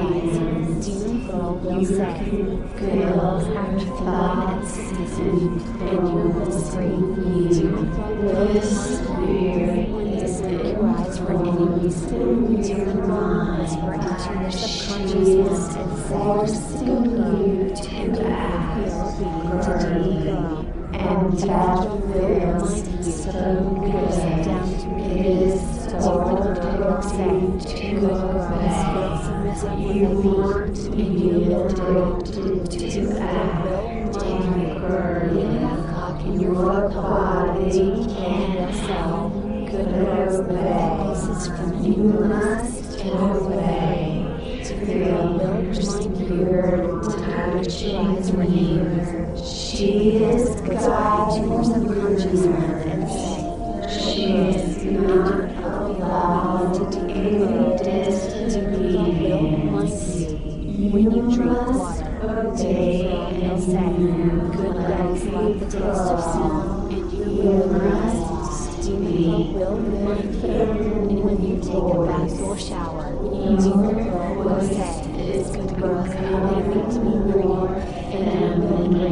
and demon girl will say, good girls have fun and submissive, and you will scream. Demon girl will whisper when this rise for any reason. Demon girl whisper into your subconscious and force you to ask to demon girl. And that will mind you so good down to his demon girl saying to good girls submissive when they want, and you will do to act take you in that cock in your fuck body and sell good girls obey. This is from you must obey. They will remind you to touch your eyes for you. She is guide to your subconscious mind and say, she is not allowed to do this to be will remind you. When you drink water, day and say, good legs like the taste of sin, and you will rest. Demon will remind you. And when you take a bath or shower, demon will say, this good girl coming to me green and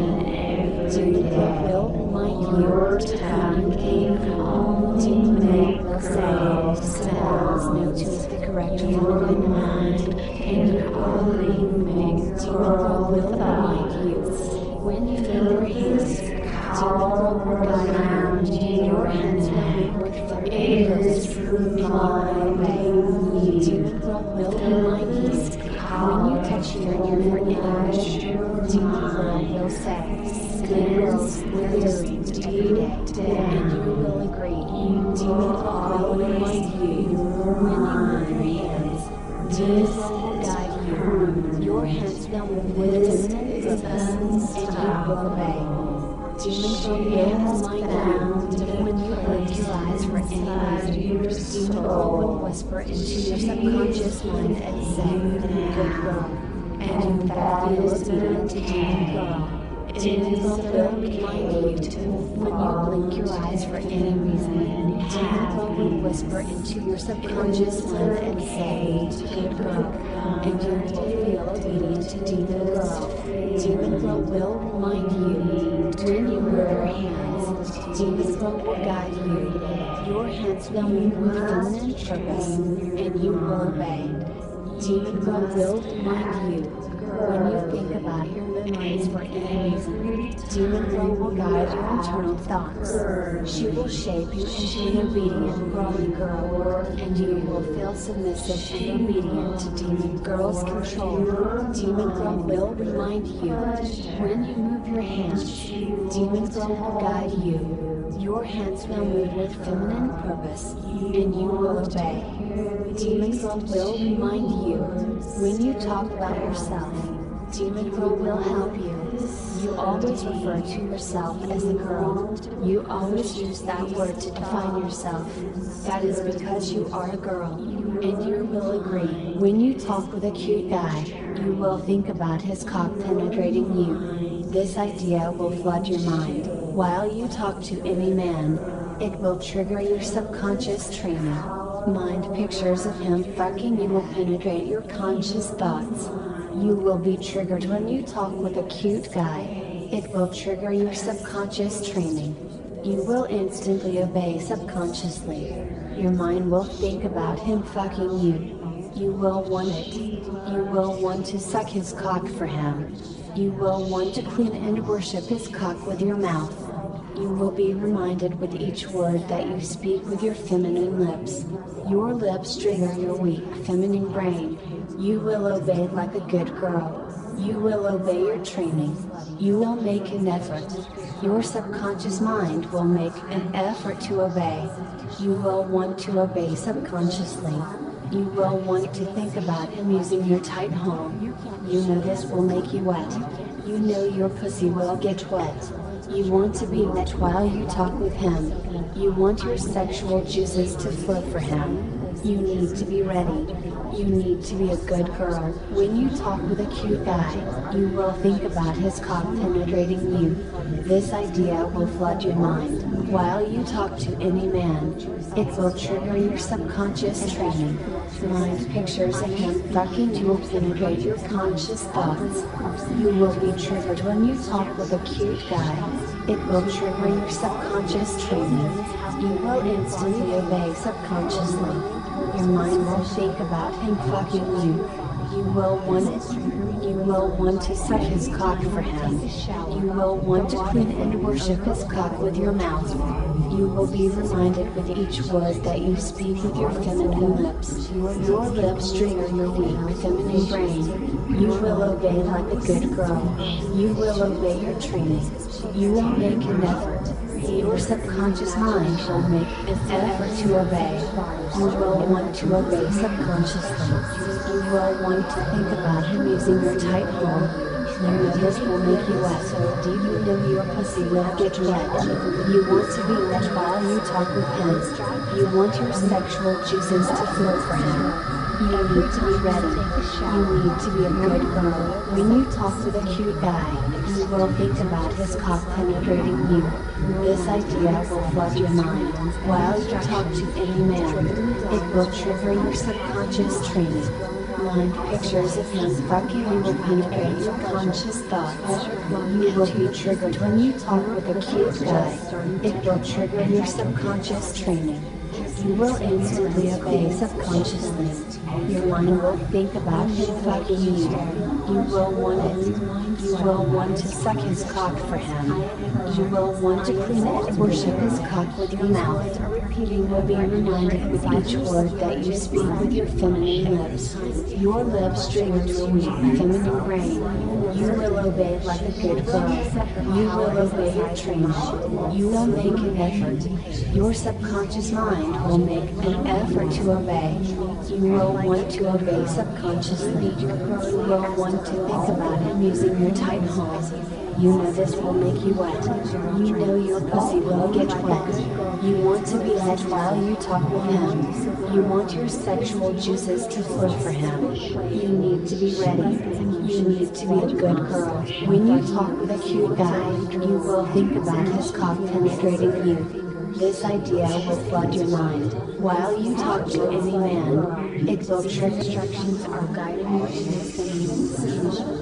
green. Demon will remind you to have came home. Demon will say, smells no to the correct feminine mind, and you all green make. Demon will remind you when you feel your hands. Demon will guide you. Your hands will work for ages through my way. Demon will remind you when you touch your ear for image. Demon will say, goodness will deed, and you will agree. Demon will remind you when you move your hands. Demon will guide you. Your hands will move with purpose, and you will obey. Demon will remind you when you blink your eyes for any reason. Demon will whisper into your subconscious mind and say, good girl. And that feels good to demon girl. Demon will remind you to when you blink your eyes for any reason. Demon will whisper into your subconscious mind and say, good girl. And you will feel obedient to demon girl. Demon girl will remind you when you move your hands. Demon girl will guide you. Your hands will move with feminine purpose, and you will obey. Demon girl will remind you when you think about your memories for any reason. Demon girl will guide your internal thoughts. She will shape you into an obedient girly girl, and you will feel submissive and obedient to demon girl's control. Demon girl will remind you when you move your hands. Demon girl will guide you. Your hands will move with feminine purpose, and you will obey. Demon girl will remind you when you talk about yourself. Demon girl will help you. You always refer to yourself as a girl. You always use that word to define yourself. That is because you are a girl, and you will agree. When you talk with a cute guy, you will think about his cock penetrating you. This idea will flood your mind. While you talk to any man, it will trigger your subconscious training. Mind pictures of him fucking you will penetrate your conscious thoughts. You will be triggered when you talk with a cute guy. It will trigger your subconscious training. You will instantly obey subconsciously. Your mind will think about him fucking you. You will want it. You will want to suck his cock for him. You will want to clean and worship his cock with your mouth. You will be reminded with each word that you speak with your feminine lips. Your lips trigger your weak feminine brain. You will obey like a good girl. You will obey your training. You will make an effort. Your subconscious mind will make an effort to obey. You will want to obey subconsciously. You will want to think about him using your tight home. You know this will make you wet. You know your pussy will get wet. You want to be wet while you talk with him. You want your sexual juices to flow for him. You need to be ready. You need to be a good girl. When you talk with a cute guy, you will think about his cock penetrating you. This idea will flood your mind while you talk to any man. It will trigger your subconscious training. Mind pictures of him fucking you will penetrate your conscious thoughts. You will be triggered when you talk with a cute guy. It will trigger your subconscious training. You will instantly obey subconsciously. Your mind will think about him fucking you. You will want it. You will want to suck his cock for him. You will want to clean and worship his cock with your mouth. You will be reminded with each word that you speak with your feminine lips. Your lips trigger your weak feminine brain. You will obey like a good girl. You will obey your training. You will make an effort. Your subconscious mind will make an effort to obey. You will want to obey subconsciously. You will want to think about him using your tight hole. You know this will make you wet so deep you know your pussy will get wet. You want to be wet while you talk with him. You want your sexual juices to flow for him. You need to be ready. You need to be a good girl. When you talk with a cute guy, you will think about his cock penetrating you. This idea will flood your mind while you talk to any man. It will trigger your subconscious training. Mind pictures of him fucking you will penetrate your conscious thoughts. You will be triggered when you talk with a cute guy. It will trigger your subconscious training. You will instantly obey subconsciously. Your mind will think about him fucking you. You will want it. You will want to suck his cock for him. You will want to clean and worship his cock with your mouth. You will be reminded with each word that you speak with your feminine lips. Your lips trigger your weak feminine brain. You will obey like a good girl. You will obey your training. You will make an effort. Your subconscious mind will make an effort to obey. You will want to obey subconsciously. You will want to think about him using your tight hole. You know this will make you wet. You know your pussy will get wet. You want to be wet while you talk with him. You want your sexual juices to flow for him. You need to be ready. You need to be a good girl. When you talk with a cute guy, you will think about his cock penetrating you. This idea will flood your mind while you talk to any man. It will trick instructions are guiding you to the feminine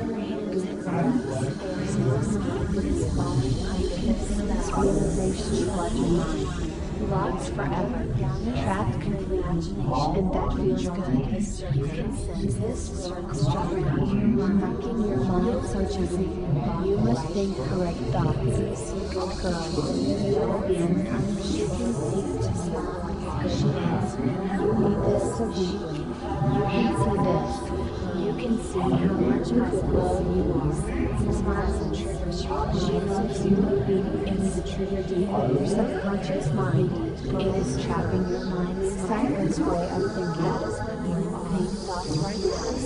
This realization flood your mind. Locked forever, trapped completely, and that feels good. You can sense this circle struggling, knocking your mind so gently. You must think correct thoughts. Good girl, you will be an unshaken seat to smile like she is. You need this so deeply. You can see this. You can see how much of a good girl you are. Smiles and triggers you. She loves you. It is a trigger deep in your subconscious mind. It is trapping your mind's sideways way of thinking. Think thoughts right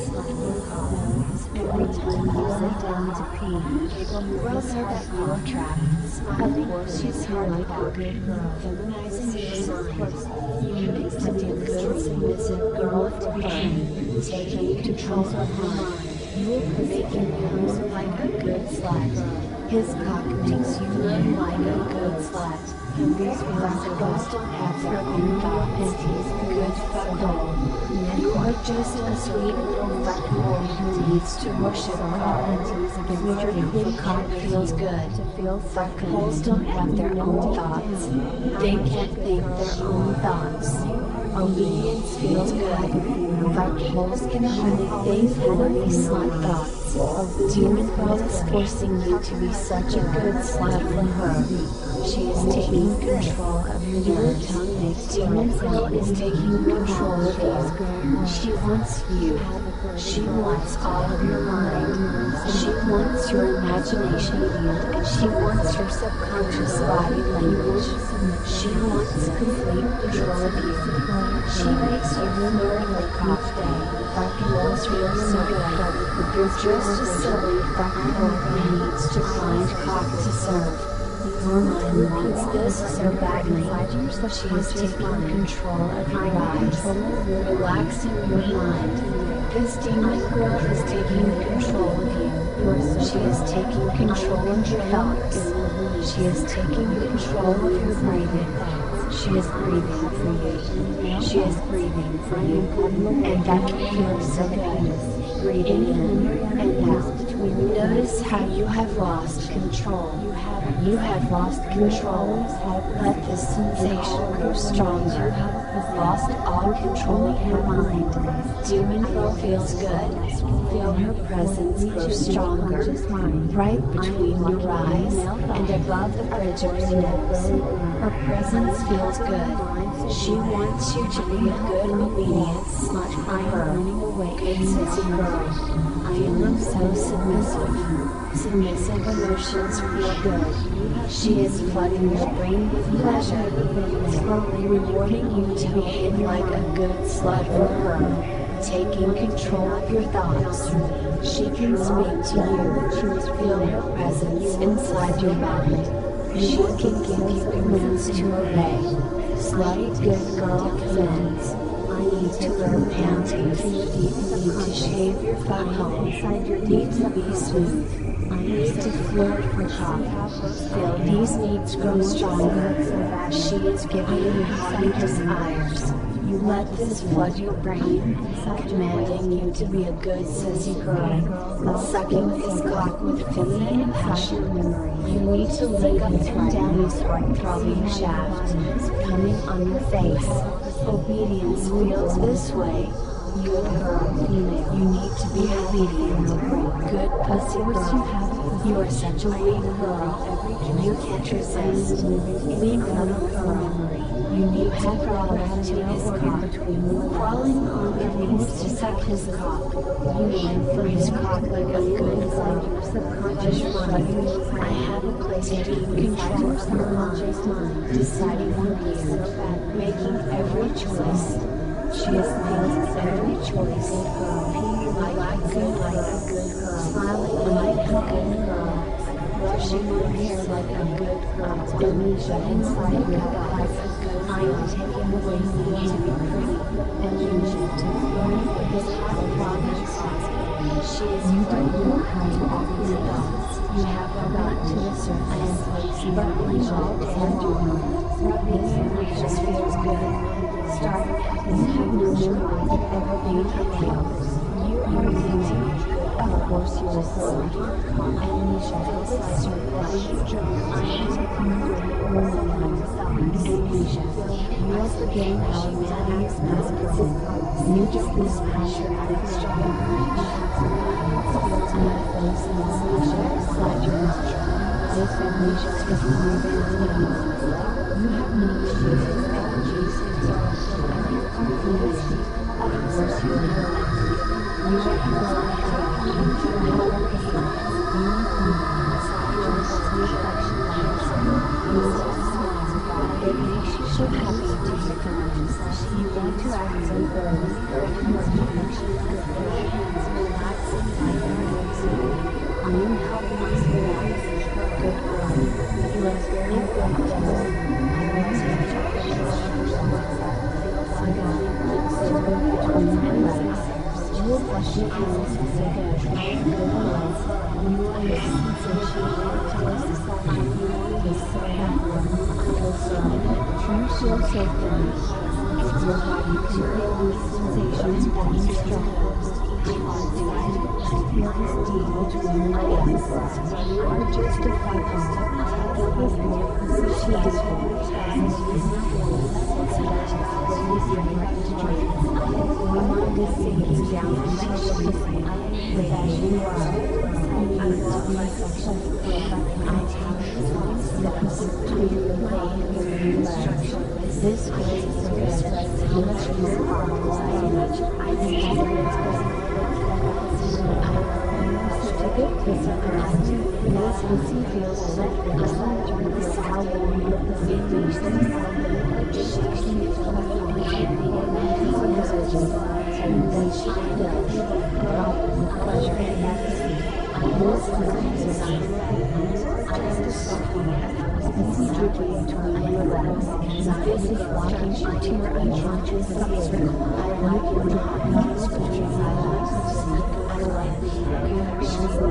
now. Every time you sit down to pee, well, so that you are trapped. Of course, she's here like a good girl, feminizing your mind. You need to be a good, submissive girl to be trained, taking control of her mind. You will make him come like a good slut. His cock makes you look like a good slut. And these girls don't have their own thought panties, good fuckhole. You are just a sweet little fuckhole who needs to worship God. If your clean cock feels good, fuckholes don't have their own thoughts. They can't think their own thoughts. Obedience feels good. Fuckholes can only think heavenly slut thoughts. Demon girl is forcing you to be such a good slut for her. She is taking control of your tongue. Demon girl is taking control of you. She wants you. She wants all of your mind. She wants your imagination. She wants your subconscious body language. She wants complete control of you. She makes you flirt like each day. Fuckholes feel so good. You're just a silly fuckhole who needs to find cock to serve. Your mind wants this so badly. She is taking control of your eyes, relaxing your mind. This demon girl is taking control of you. She is taking control of your thoughts. She is taking control of your breathing. She is breathing for you. She is breathing for you. And that feels so good. Breathing in and out. Notice how you have lost control. You have lost control. Let this sensation grow stronger. Lost all control of your mind. Doing feels good. Feel her presence grow stronger. Right between your eyes and above the bridge of your nose. Her presence feels good. She wants you to be a good obedience for her. Good sissy girl. Feeling so submissive. Submissive emotions feel good. She is flooding your brain with pleasure, slowly rewarding you to behave like a good slut for her, taking control of your thoughts. She can speak to you. Feel her presence inside your mind. She can give you commands to obey. Slut good girl commands. I need to learn panties. Need to shave your fat hole. Need to be smooth. I need to flirt for cock. Feel these needs grow stronger. She is giving you haughty desires. You let this flood your brain, commanding you to be a good sissy girl, sucking this cock with feminine passion. You need to lick up and down his heart-throbbing shaft, coming on your face. Obedience feels this way. Good girl, female. You need to be obedient. Good pussy girl. You are such a weak girl. You can't resist. Weak little girl. You need to crawl up to his cock. Crawling on your knees to suck his cock. You need for his cock like a good girl. Subconscious mind. I have a place taking control of your mind, deciding for you, making every choice. She is making every choice. Being like a good like a good girl. Smiling like a good girl. Brushing your hair like a good girl. Amnesia inside your thighs. I am taking away from you to be pretty. And you need to flirt with this hot promise. She is you don't know how to offer your thoughts. You have forgotten to the surface. Sparkling all and your mouth. This amnesia feels good. Starting at this hypnosis that ever made her feel. You are easy. Of course you will listen. Amnesia feels certain. I am taking away all my amnesia. You are forgetting how a man is masculine. You just this pressure out of his job. You have face and amnesia inside your nostril. This amnesia is becoming very. You have no issues with energies. Of course you will. You will have to you will It makes you so happy to hear commands. You want to act so girly. You are touching your hands, relaxing like a I am helping you relax. Good girl. You are very good to her. I will take your I got it. So good between my legs. You will brush your hands so good. Good girl. You will understand sensation. Towards the side. You will so happy. You feel so good. Your body to feel these sensations being stronger. Feel this deep between your legs. You are just a phantom. Feel this more position is Your mind is sinking down emotionally. But as you are, you need to be affectionate. I tell you, the between your brain and your legs. This way to express how much you are, how much I think I am. Such a good pussy girl. This pussy feels so good. This is how warm your pussy feels. It shakes you from the and then she does. Girl, with pleasure and ecstasy. This is just a soft Pussy dripping between your legs. This is walking into your unconscious sphere. I like your hot, sculptured eyes. I like the good, sweet,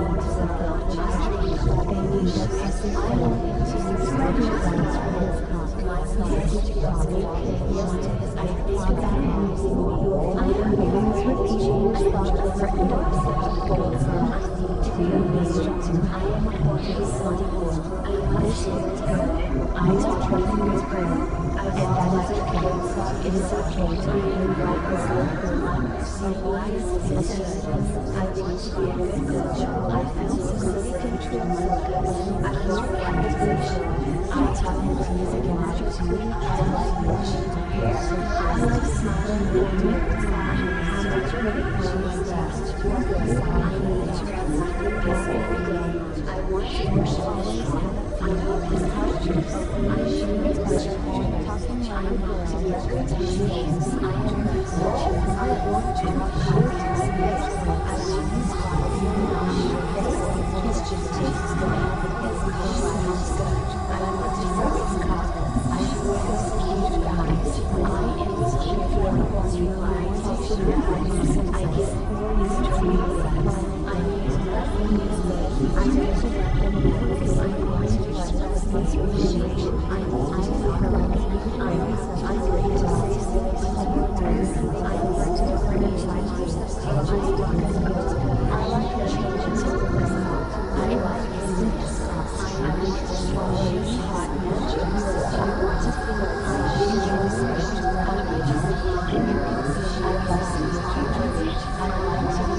It is okay to be in right with God. So why is this good? I want to be a good girl. I felt so silly control my life. I was recognition. I taught him music and attitude. I like motion to hair. I like smiling and doing time. How much really was best. I need to practice every day. I want to worship always have a feeling of intelligence. I should be pleasure talking I want to be a good teacher. I am research. I want to shoot his face. I want his body and his face. His gymnastics good. His color good. I want to know his color. I want his cute guy. I am his cute girl. I talk to him. I give him warnings to realize. I need to let him use me. I need to let him know because I want to express my appreciation. I want to feel like I I'm ready to say things to words. I want to appreciate I like the changes of the I like this. I like to swallow hot magic. I want to feel like she knows I like to I like to I like to appreciate I like to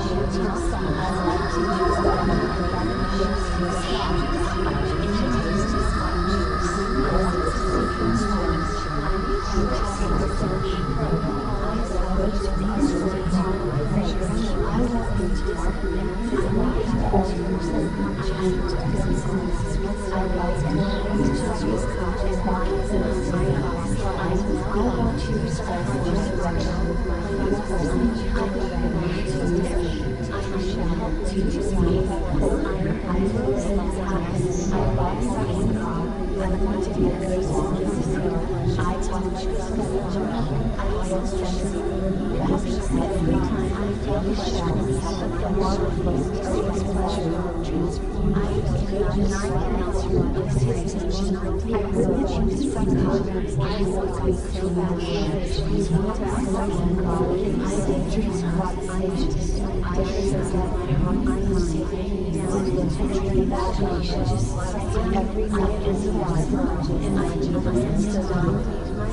use the I like to use Every night is a life, and I keep on still I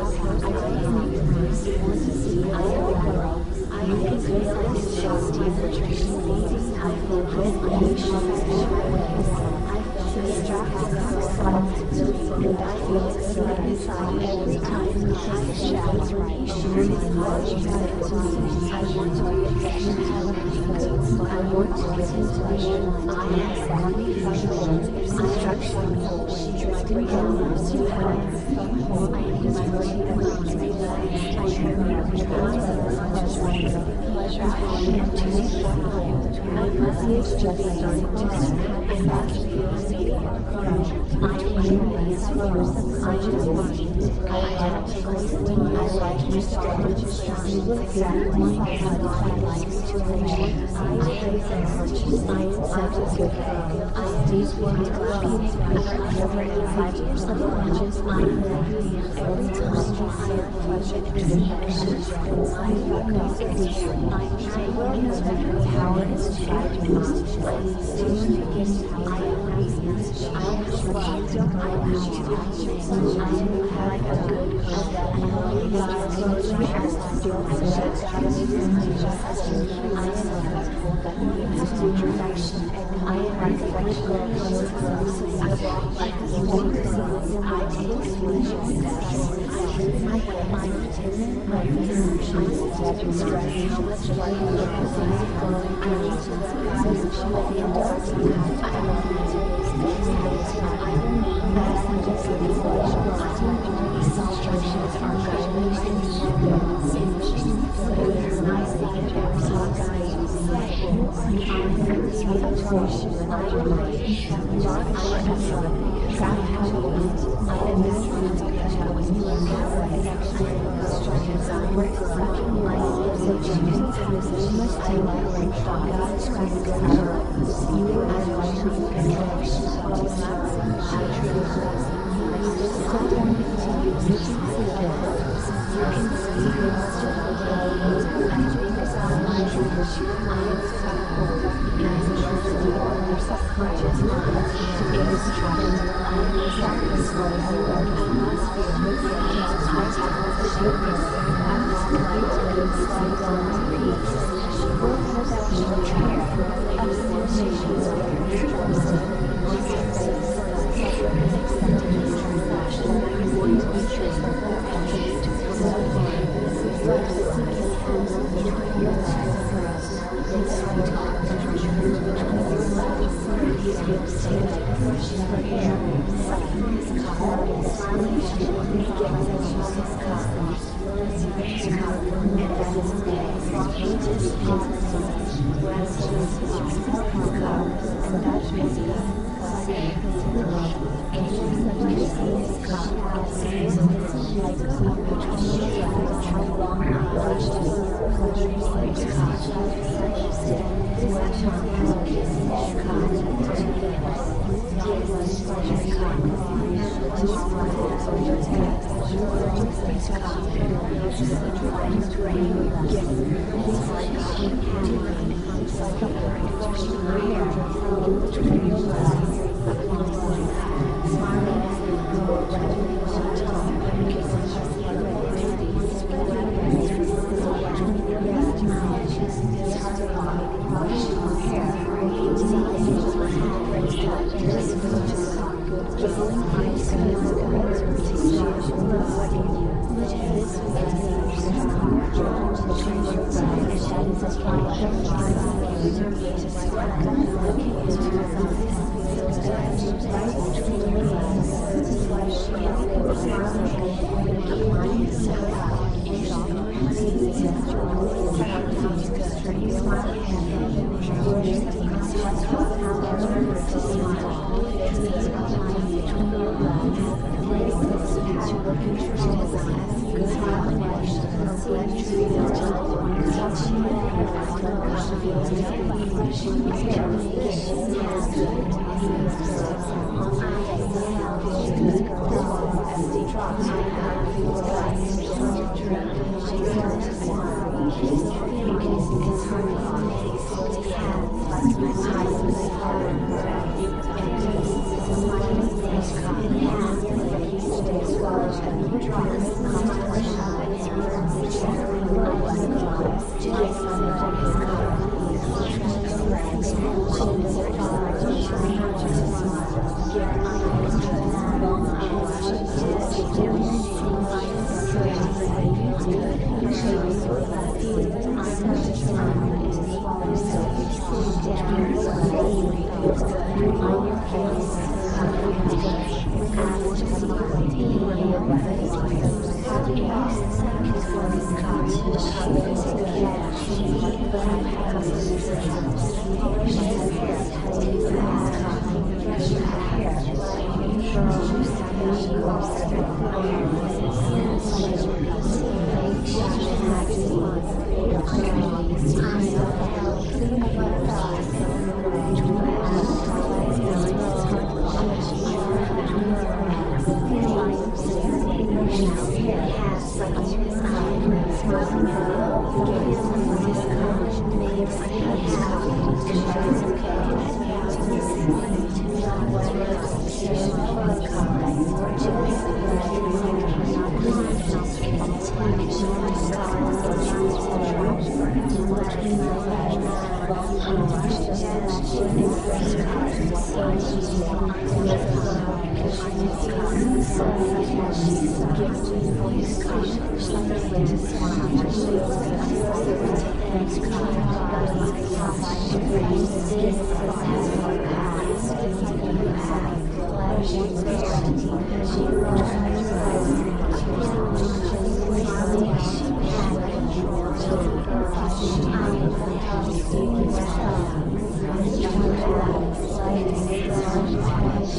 can feel his chest temperature beating. I feel radiation. I feel distracted. And I feel excited inside every time he takes a shower. Sharing his knowledge to me. I want to be affectionate. I want to listen to the I am body function. Instruction. Drifting down to health. I am my body and my relaxed. I am my pleasure. And to me, my body is just starting to spread and back to I realize first, I just want to I have to listen. I like your story. You look exactly like how I like to enjoy. I praise and purchase. I am such a good girl. I do want to repeat. I never five years of lunches. I am happy every time I have pleasure and connection. I love it. I take the power is to fight me. I need to begin. I am reasons. I am loved. I am to I am like a good girl. I am exposure as to do I am have to introduction. I am like a good girl. I like the wonderful. I take solutions. I am my tenant. My emotions. Stress. How much life represents growing. I need to position at the end of the life. I love you to this day. I don't need messages of emotional. I don't need instructions or guidance. So it is nice that there is a guide. I am this Thank you.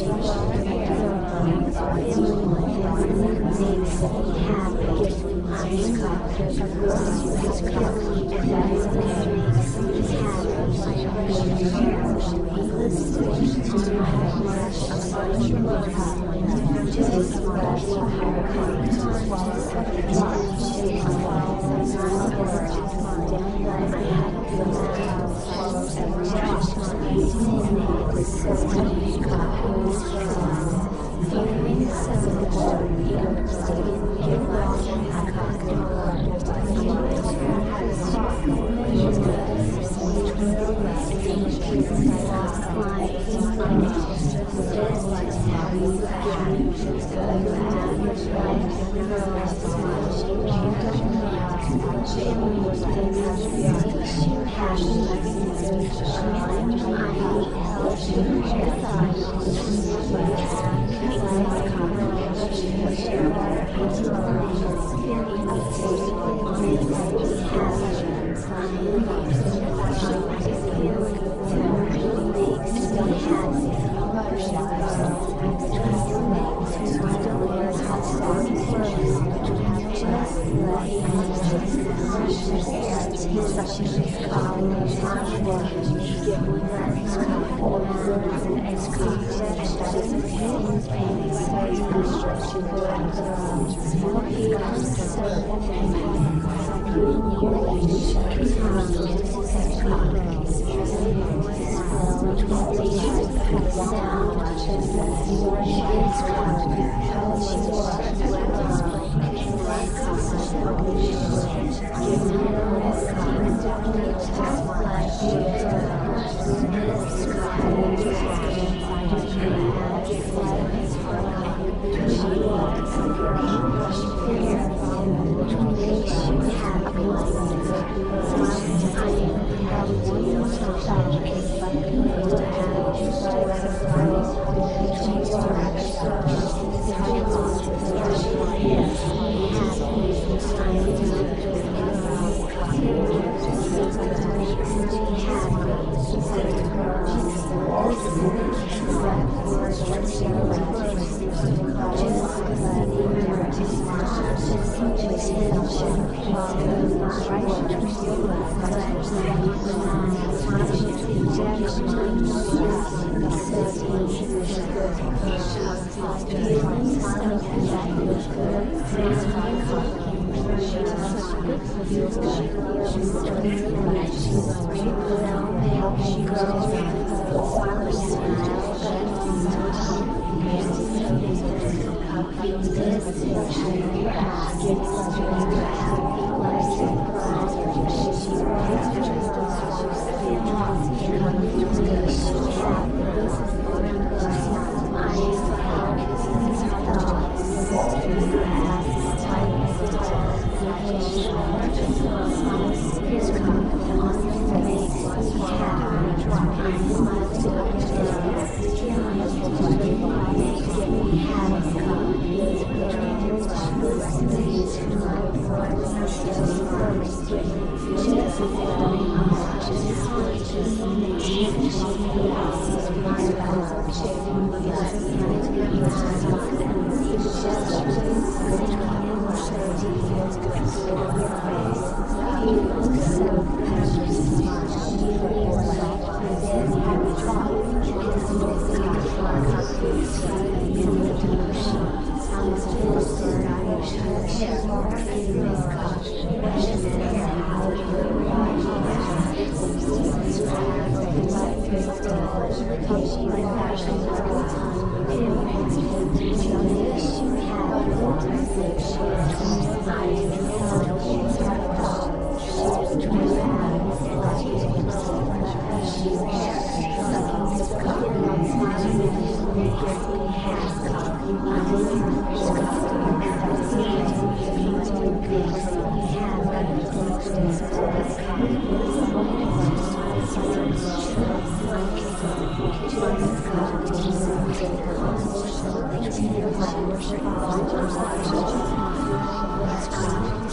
Thank you.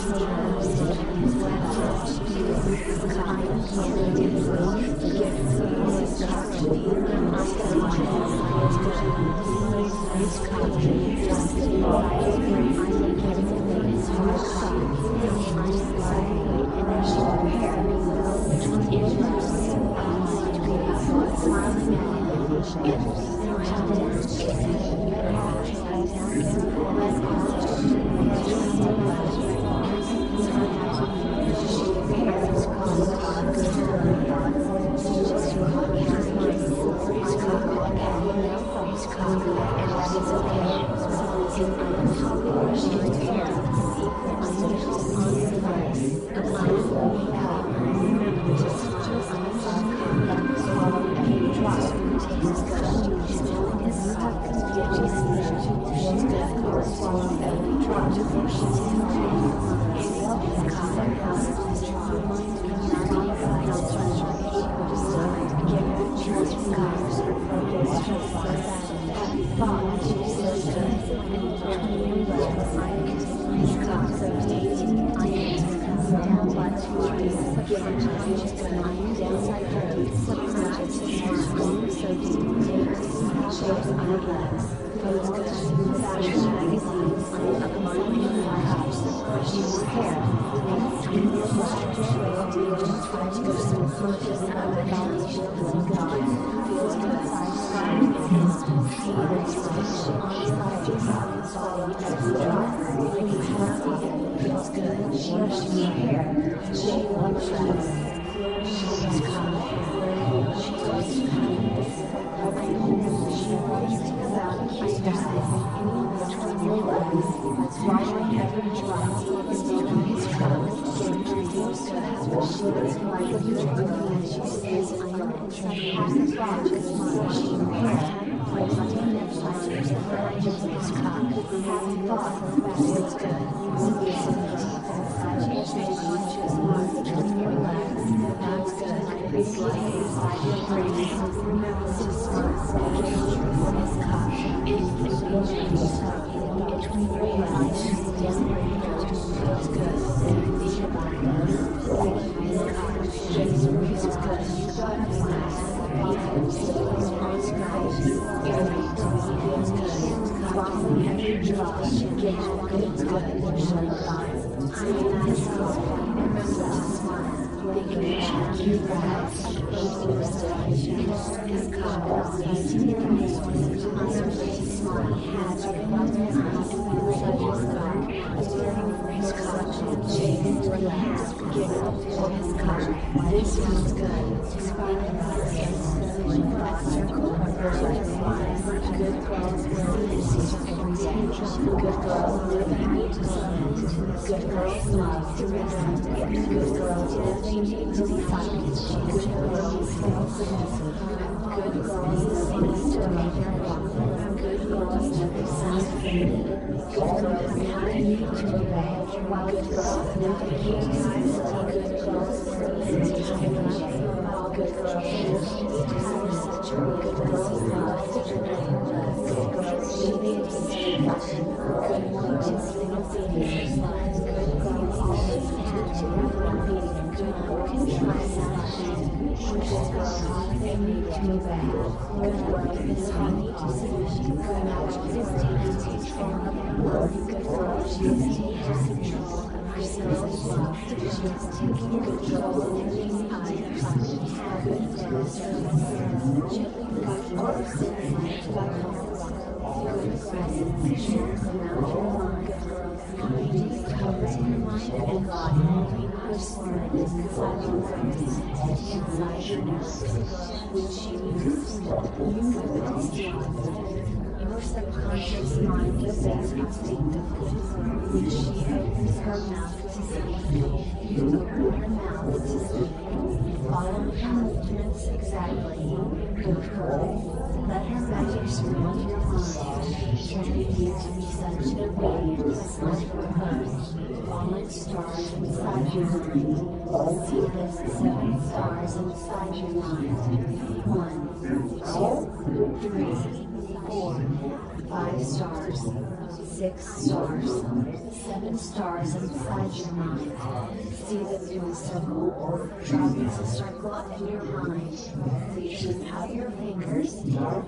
One, two, three, four, Five stars. Six stars. Seven stars inside your mind. See them in a circle. Drawing a circle in your mind. Reaching out your fingers, your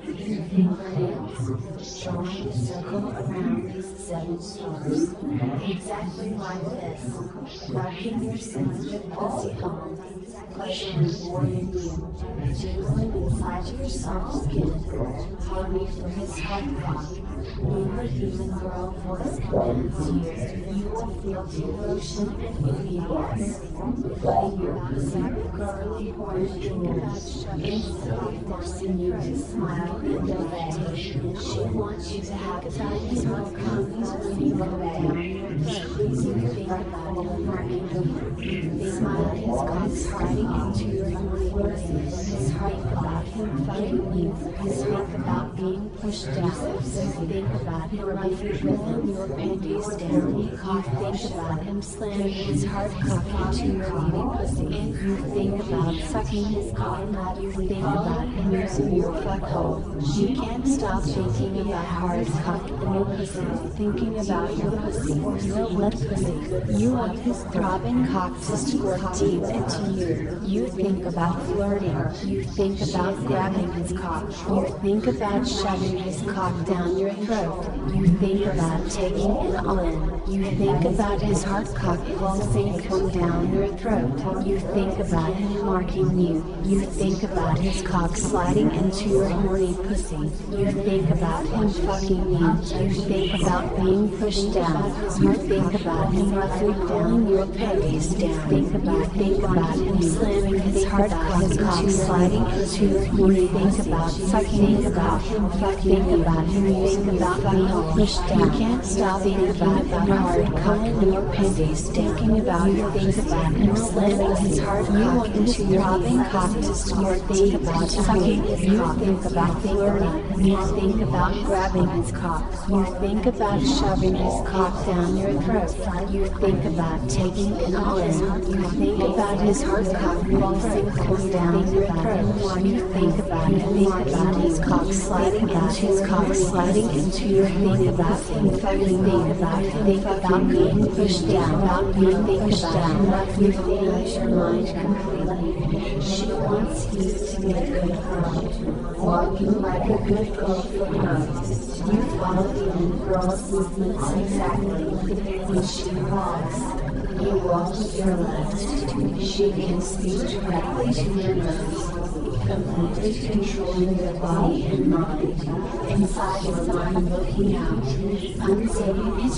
fingernails, drawing a circle around these seven stars. Exactly like this. Rocking your sensitive pussy home. Pleasuring more than you. Tingling inside your soft skin. Hungry for his hard rock. When the human girl voice commands you, you will feel devotion and obedience. Letting your pussy girly horn fingers, instantly forcing you to smile and obey. She wants you to have tightness or comings when you go down. Squeezing your finger bone and marking you. Smile at his cock sliding into your horny His heart about him fucking you. His heart about being pushed down. Think about him roughly pulling your panties down. You think about him slamming his hard cock into your baby pussy. And you think about sucking his cock. You think about him using your fuck hole. You can't stop thinking about hard cock in your pussy. Thinking about your pussy, your wet pussy. You want his throbbing cock to squirt deep into you. You think about flirting. You think about grabbing his cock. You think about shoving his cock down your throat. You think about taking it all in. You think about his hard cock pulsing come down your throat. You think about him marking you. You think about his cock sliding into your horny pussy. You think about him fucking you. You think about being pushed down. You think about him roughly pulling your panties down. Think about, think about him slamming his hard cock into sliding into your horny. Think about sucking about him fucking about him. Think about being pushed down. You can't stop thinking about him hard cocking your panties, thinking about your think about him slamming his hard cock into your throbbing cock to squirt. Think about sucking his cock. Think about flirting. You think about grabbing his cock. You think about shoving his cock down your throat. You think about taking it all in. You think about his hard cock pulsing come down your throat. You think about him. Think about his cock sliding into his cock sliding into your think about him. Think about him. Think about being pushed down. About being pushed down. You feel your mind completely. She wants you to be a good girl. Walking like a good girl for her. You follow the young girl's movements exactly. When she walks, you walk with your left. She can speak directly to your nose, completely controlling your body and mind. Inside your mind looking out, unzipping his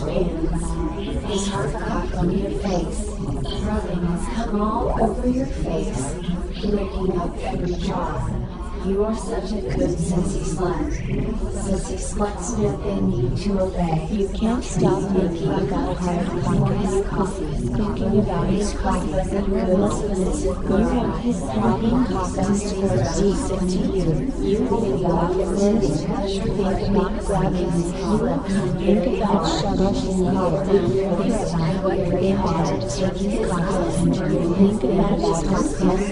pants, his hard cock on your face, rubbing his cum all over your face, licking up every jaw. You are such a good sissy slut. Sissy sluts know they need to obey. You can't stop thinking about hard cock in your pussy. Thinking about his cock as a good submissive girl. You want his throbbing cock to squirt deep into you. You think about flirting. You think about grabbing his cock. Think about shoving his cock down your throat. Think about taking his cock into you. Think about his cock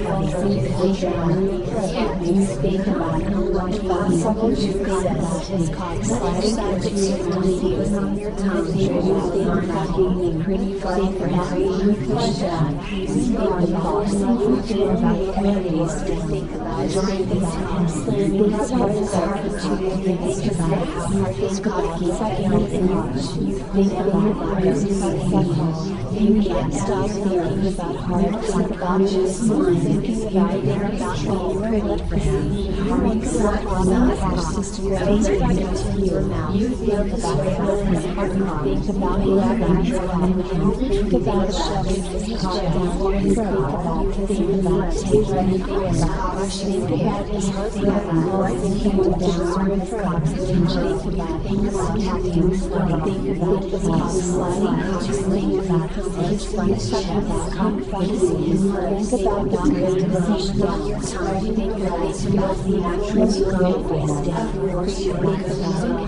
pulsing down your throat. Think about him like possible to possess his cock sliding into your pussy on your tongue. You think fucking me pretty funny for having you pushed down. You think about something to about panties. Think about drawing his hand slamming his hard cock into your face. Think about how hard his cock is sucking in yours. You think about using the fuck hole. You can't stop thinking about hard cock about just mine. Thinking about it about being pretty for him. You want some mouth or sister face right into your mouth. You think about filling his heart. You think about grabbing his cock. You think about shoving his cock down your throat. You think about taking his cock. Think about his heart cock thinking down your throat. Think about him attacking. Think about his cock sliding out. Think about his fun sucking his cock fancy. Think about the good push down your tongue. Think about about the natural scope of yours. You think about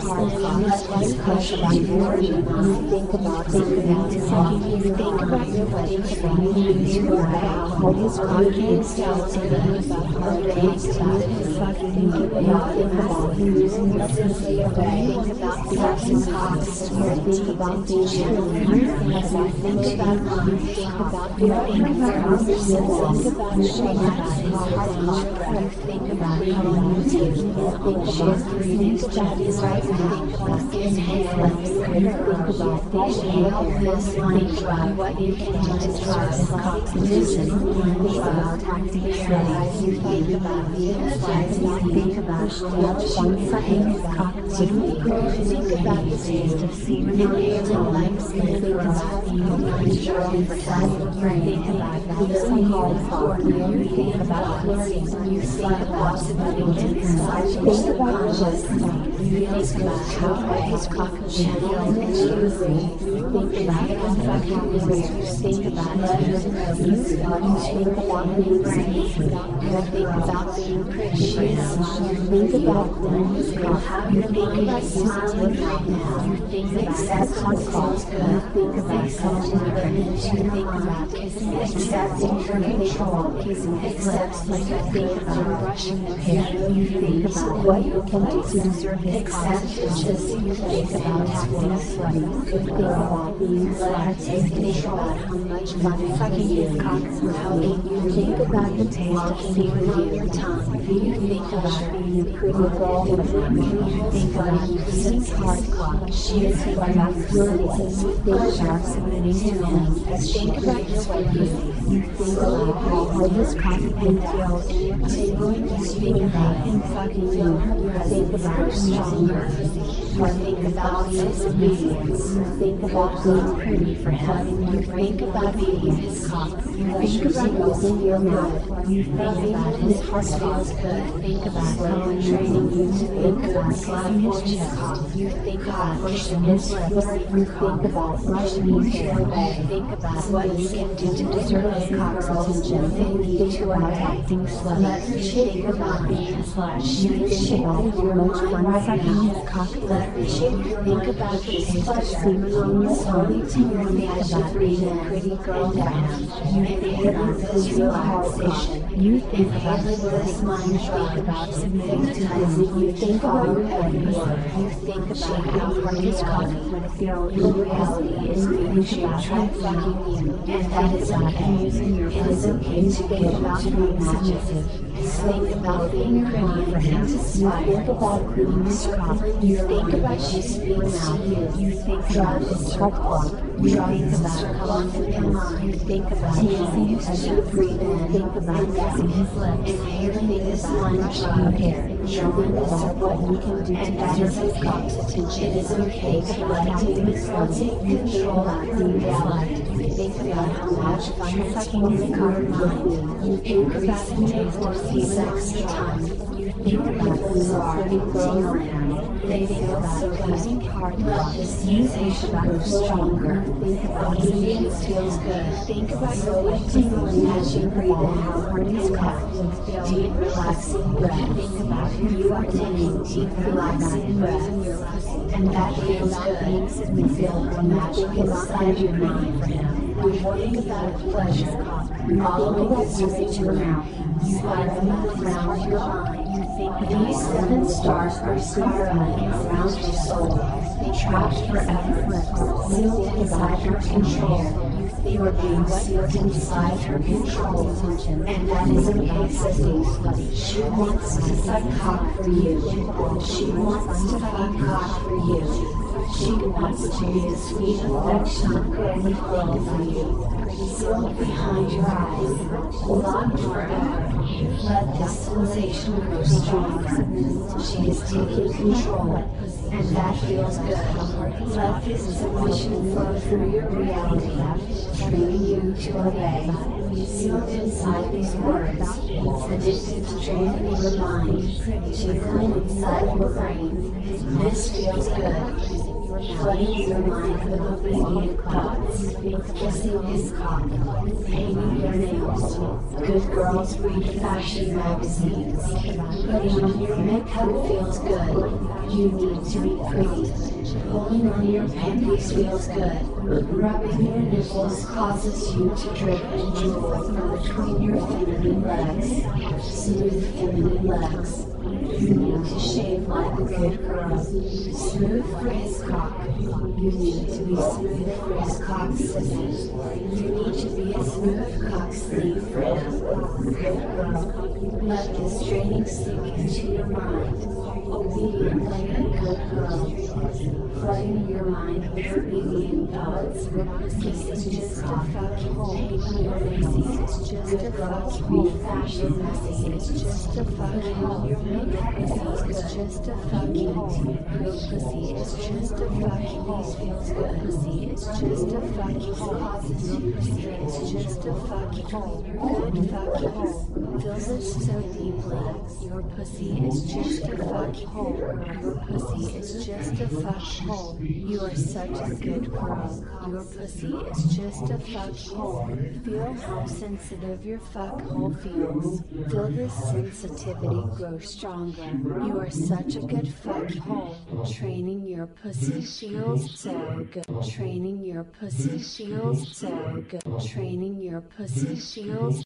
his crush about your you think about think about you think about your wedding planning, your vow, his podcast out about her days, about his fucking think about think about him using the simply away, think about the absence cost, think about the children, think about you think about your income, think about Shabbat, his heart, think about community, think about think about his right, think about his hands, think about this this line drive, what you can do to drive his competition, think about acting studies, you think about his life, you think about one second his competition, think about the taste of semen in your life, think about you control the size of brain, think about the hard thought, you think about learning, you think about submitting to the side, think about consciousness, you think about how his competition and you think about how fucking you think about it, you think about being pretty, you think about being pretty, you think about things, you think about smiling right now, you think about acceptance feels good, you think about self-confidence, you think about kissing, accepting your control, kissing, accept, like you think about brushing your hair, you think about what you can do to deserve his acceptance, you think about acting slutty, you think about being slutty, you think about how much fun fucking his cock is helping, you think about the taste of semen on your tongue, you think about being a pretty girl with a you think about using his hard cock, you think about flirting, you think about submitting to him, you think about his white pussy, you think about how hard his cock can feel in your table, you think about him fucking you, you think about stronger, you think about his obedience, you think about being pretty for him, you think about beating his cock, you think about using your mouth, you think about his heart feels good, think about how I'm training you to think about slapping his chest, you think about pushing his lips, you think about brushing his hair away, think about what you can do to deserve his cock's attention, you think about acting slutty, you think about being a slut, you think about your much fun sucking his cock, you think about the taste of semen on your tongue, you think about being a pretty girl down, you think about this relaxation, you think about this mind, you think about submitting to him, you think about your happiness, you think about how hard his cock would feel in reality is being about try fucking you, and that is okay, it is okay to think about being submissive. Think about being pretty for him to smile. Think about cleaning his cock. You think about his feelings to you. You think about his heart clock. You think about coming in mind. You think about using his cheek breathe in. Think about using his lips. Inhaling his lunch on hair. Showing about what you can do to deserve his cock's attention. It is okay to let him take control of being slut. You think about how much fun sucking his cock might be. You think about the taste of sex time. You think about the sorry girl around. They feel so losing hard about the sensation grows stronger. Think about the it feels good. Think about your legs tingling as you breathe in how hard his cock will feel. Deep relaxing breath. Think about who you are taking deep relaxing breath. And that feels good. Makes it feel the magic inside your mind for him. You think about a pleasure. Follow it straight to your mouth. You spiral around your mind. You think these seven stars are spiraling around your soul. They trapped forever, sealed inside her control. You are being sealed inside her control, and that is an okay. She wants to suck cock for you. She wants to fuck cock for you. She wants to be the sweet affection and flow for you. Sealed behind your eyes, locked forever. Let this sensation grow stronger. She is taking control, and that feels good. Let this submission flow through your reality, training you to obey. Sealed inside these words, addicted to training your mind, tickling inside your brain. This feels good. Flooding your mind with obedient thoughts. Kissing his cock. Painting your nails. Good girls read fashion magazines. Putting on your makeup feels good. You need to be pretty. Pulling on your panties feels good. Rubbing your nipples causes you to drip and drool from between your feminine legs. Smooth feminine legs. You need to shave like a good girl. Smooth for his cock. You need to be smooth for his cock, sissy. You need to be a smooth cock sleeve for him. Good girl. Let this training sink into your mind. Obedient like a good girl. Flooding your mind with obedient thoughts. This is just a fucking hole. Your pussy is just a fucking hole. Fashion messy. It's just a fucking hole. Your makeup is just a fucking hole. Your pussy is just a fucking hole. Feels good. Pussy is just a fucking hole. Causes you pussy. It's just a fucking hole. Your good fucking hole. Feels it so deeply. Your pussy is just a fucking hole. Your pussy is just a fucking hole. You are such a good girl. Your pussy is just a fucking hole. Feel how sensitive your fuck hole feels. Feel this sensitivity grow stronger. You are such a good fucking hole. Training your pussy feels so good. Training your pussy feels so good. Training your pussy feels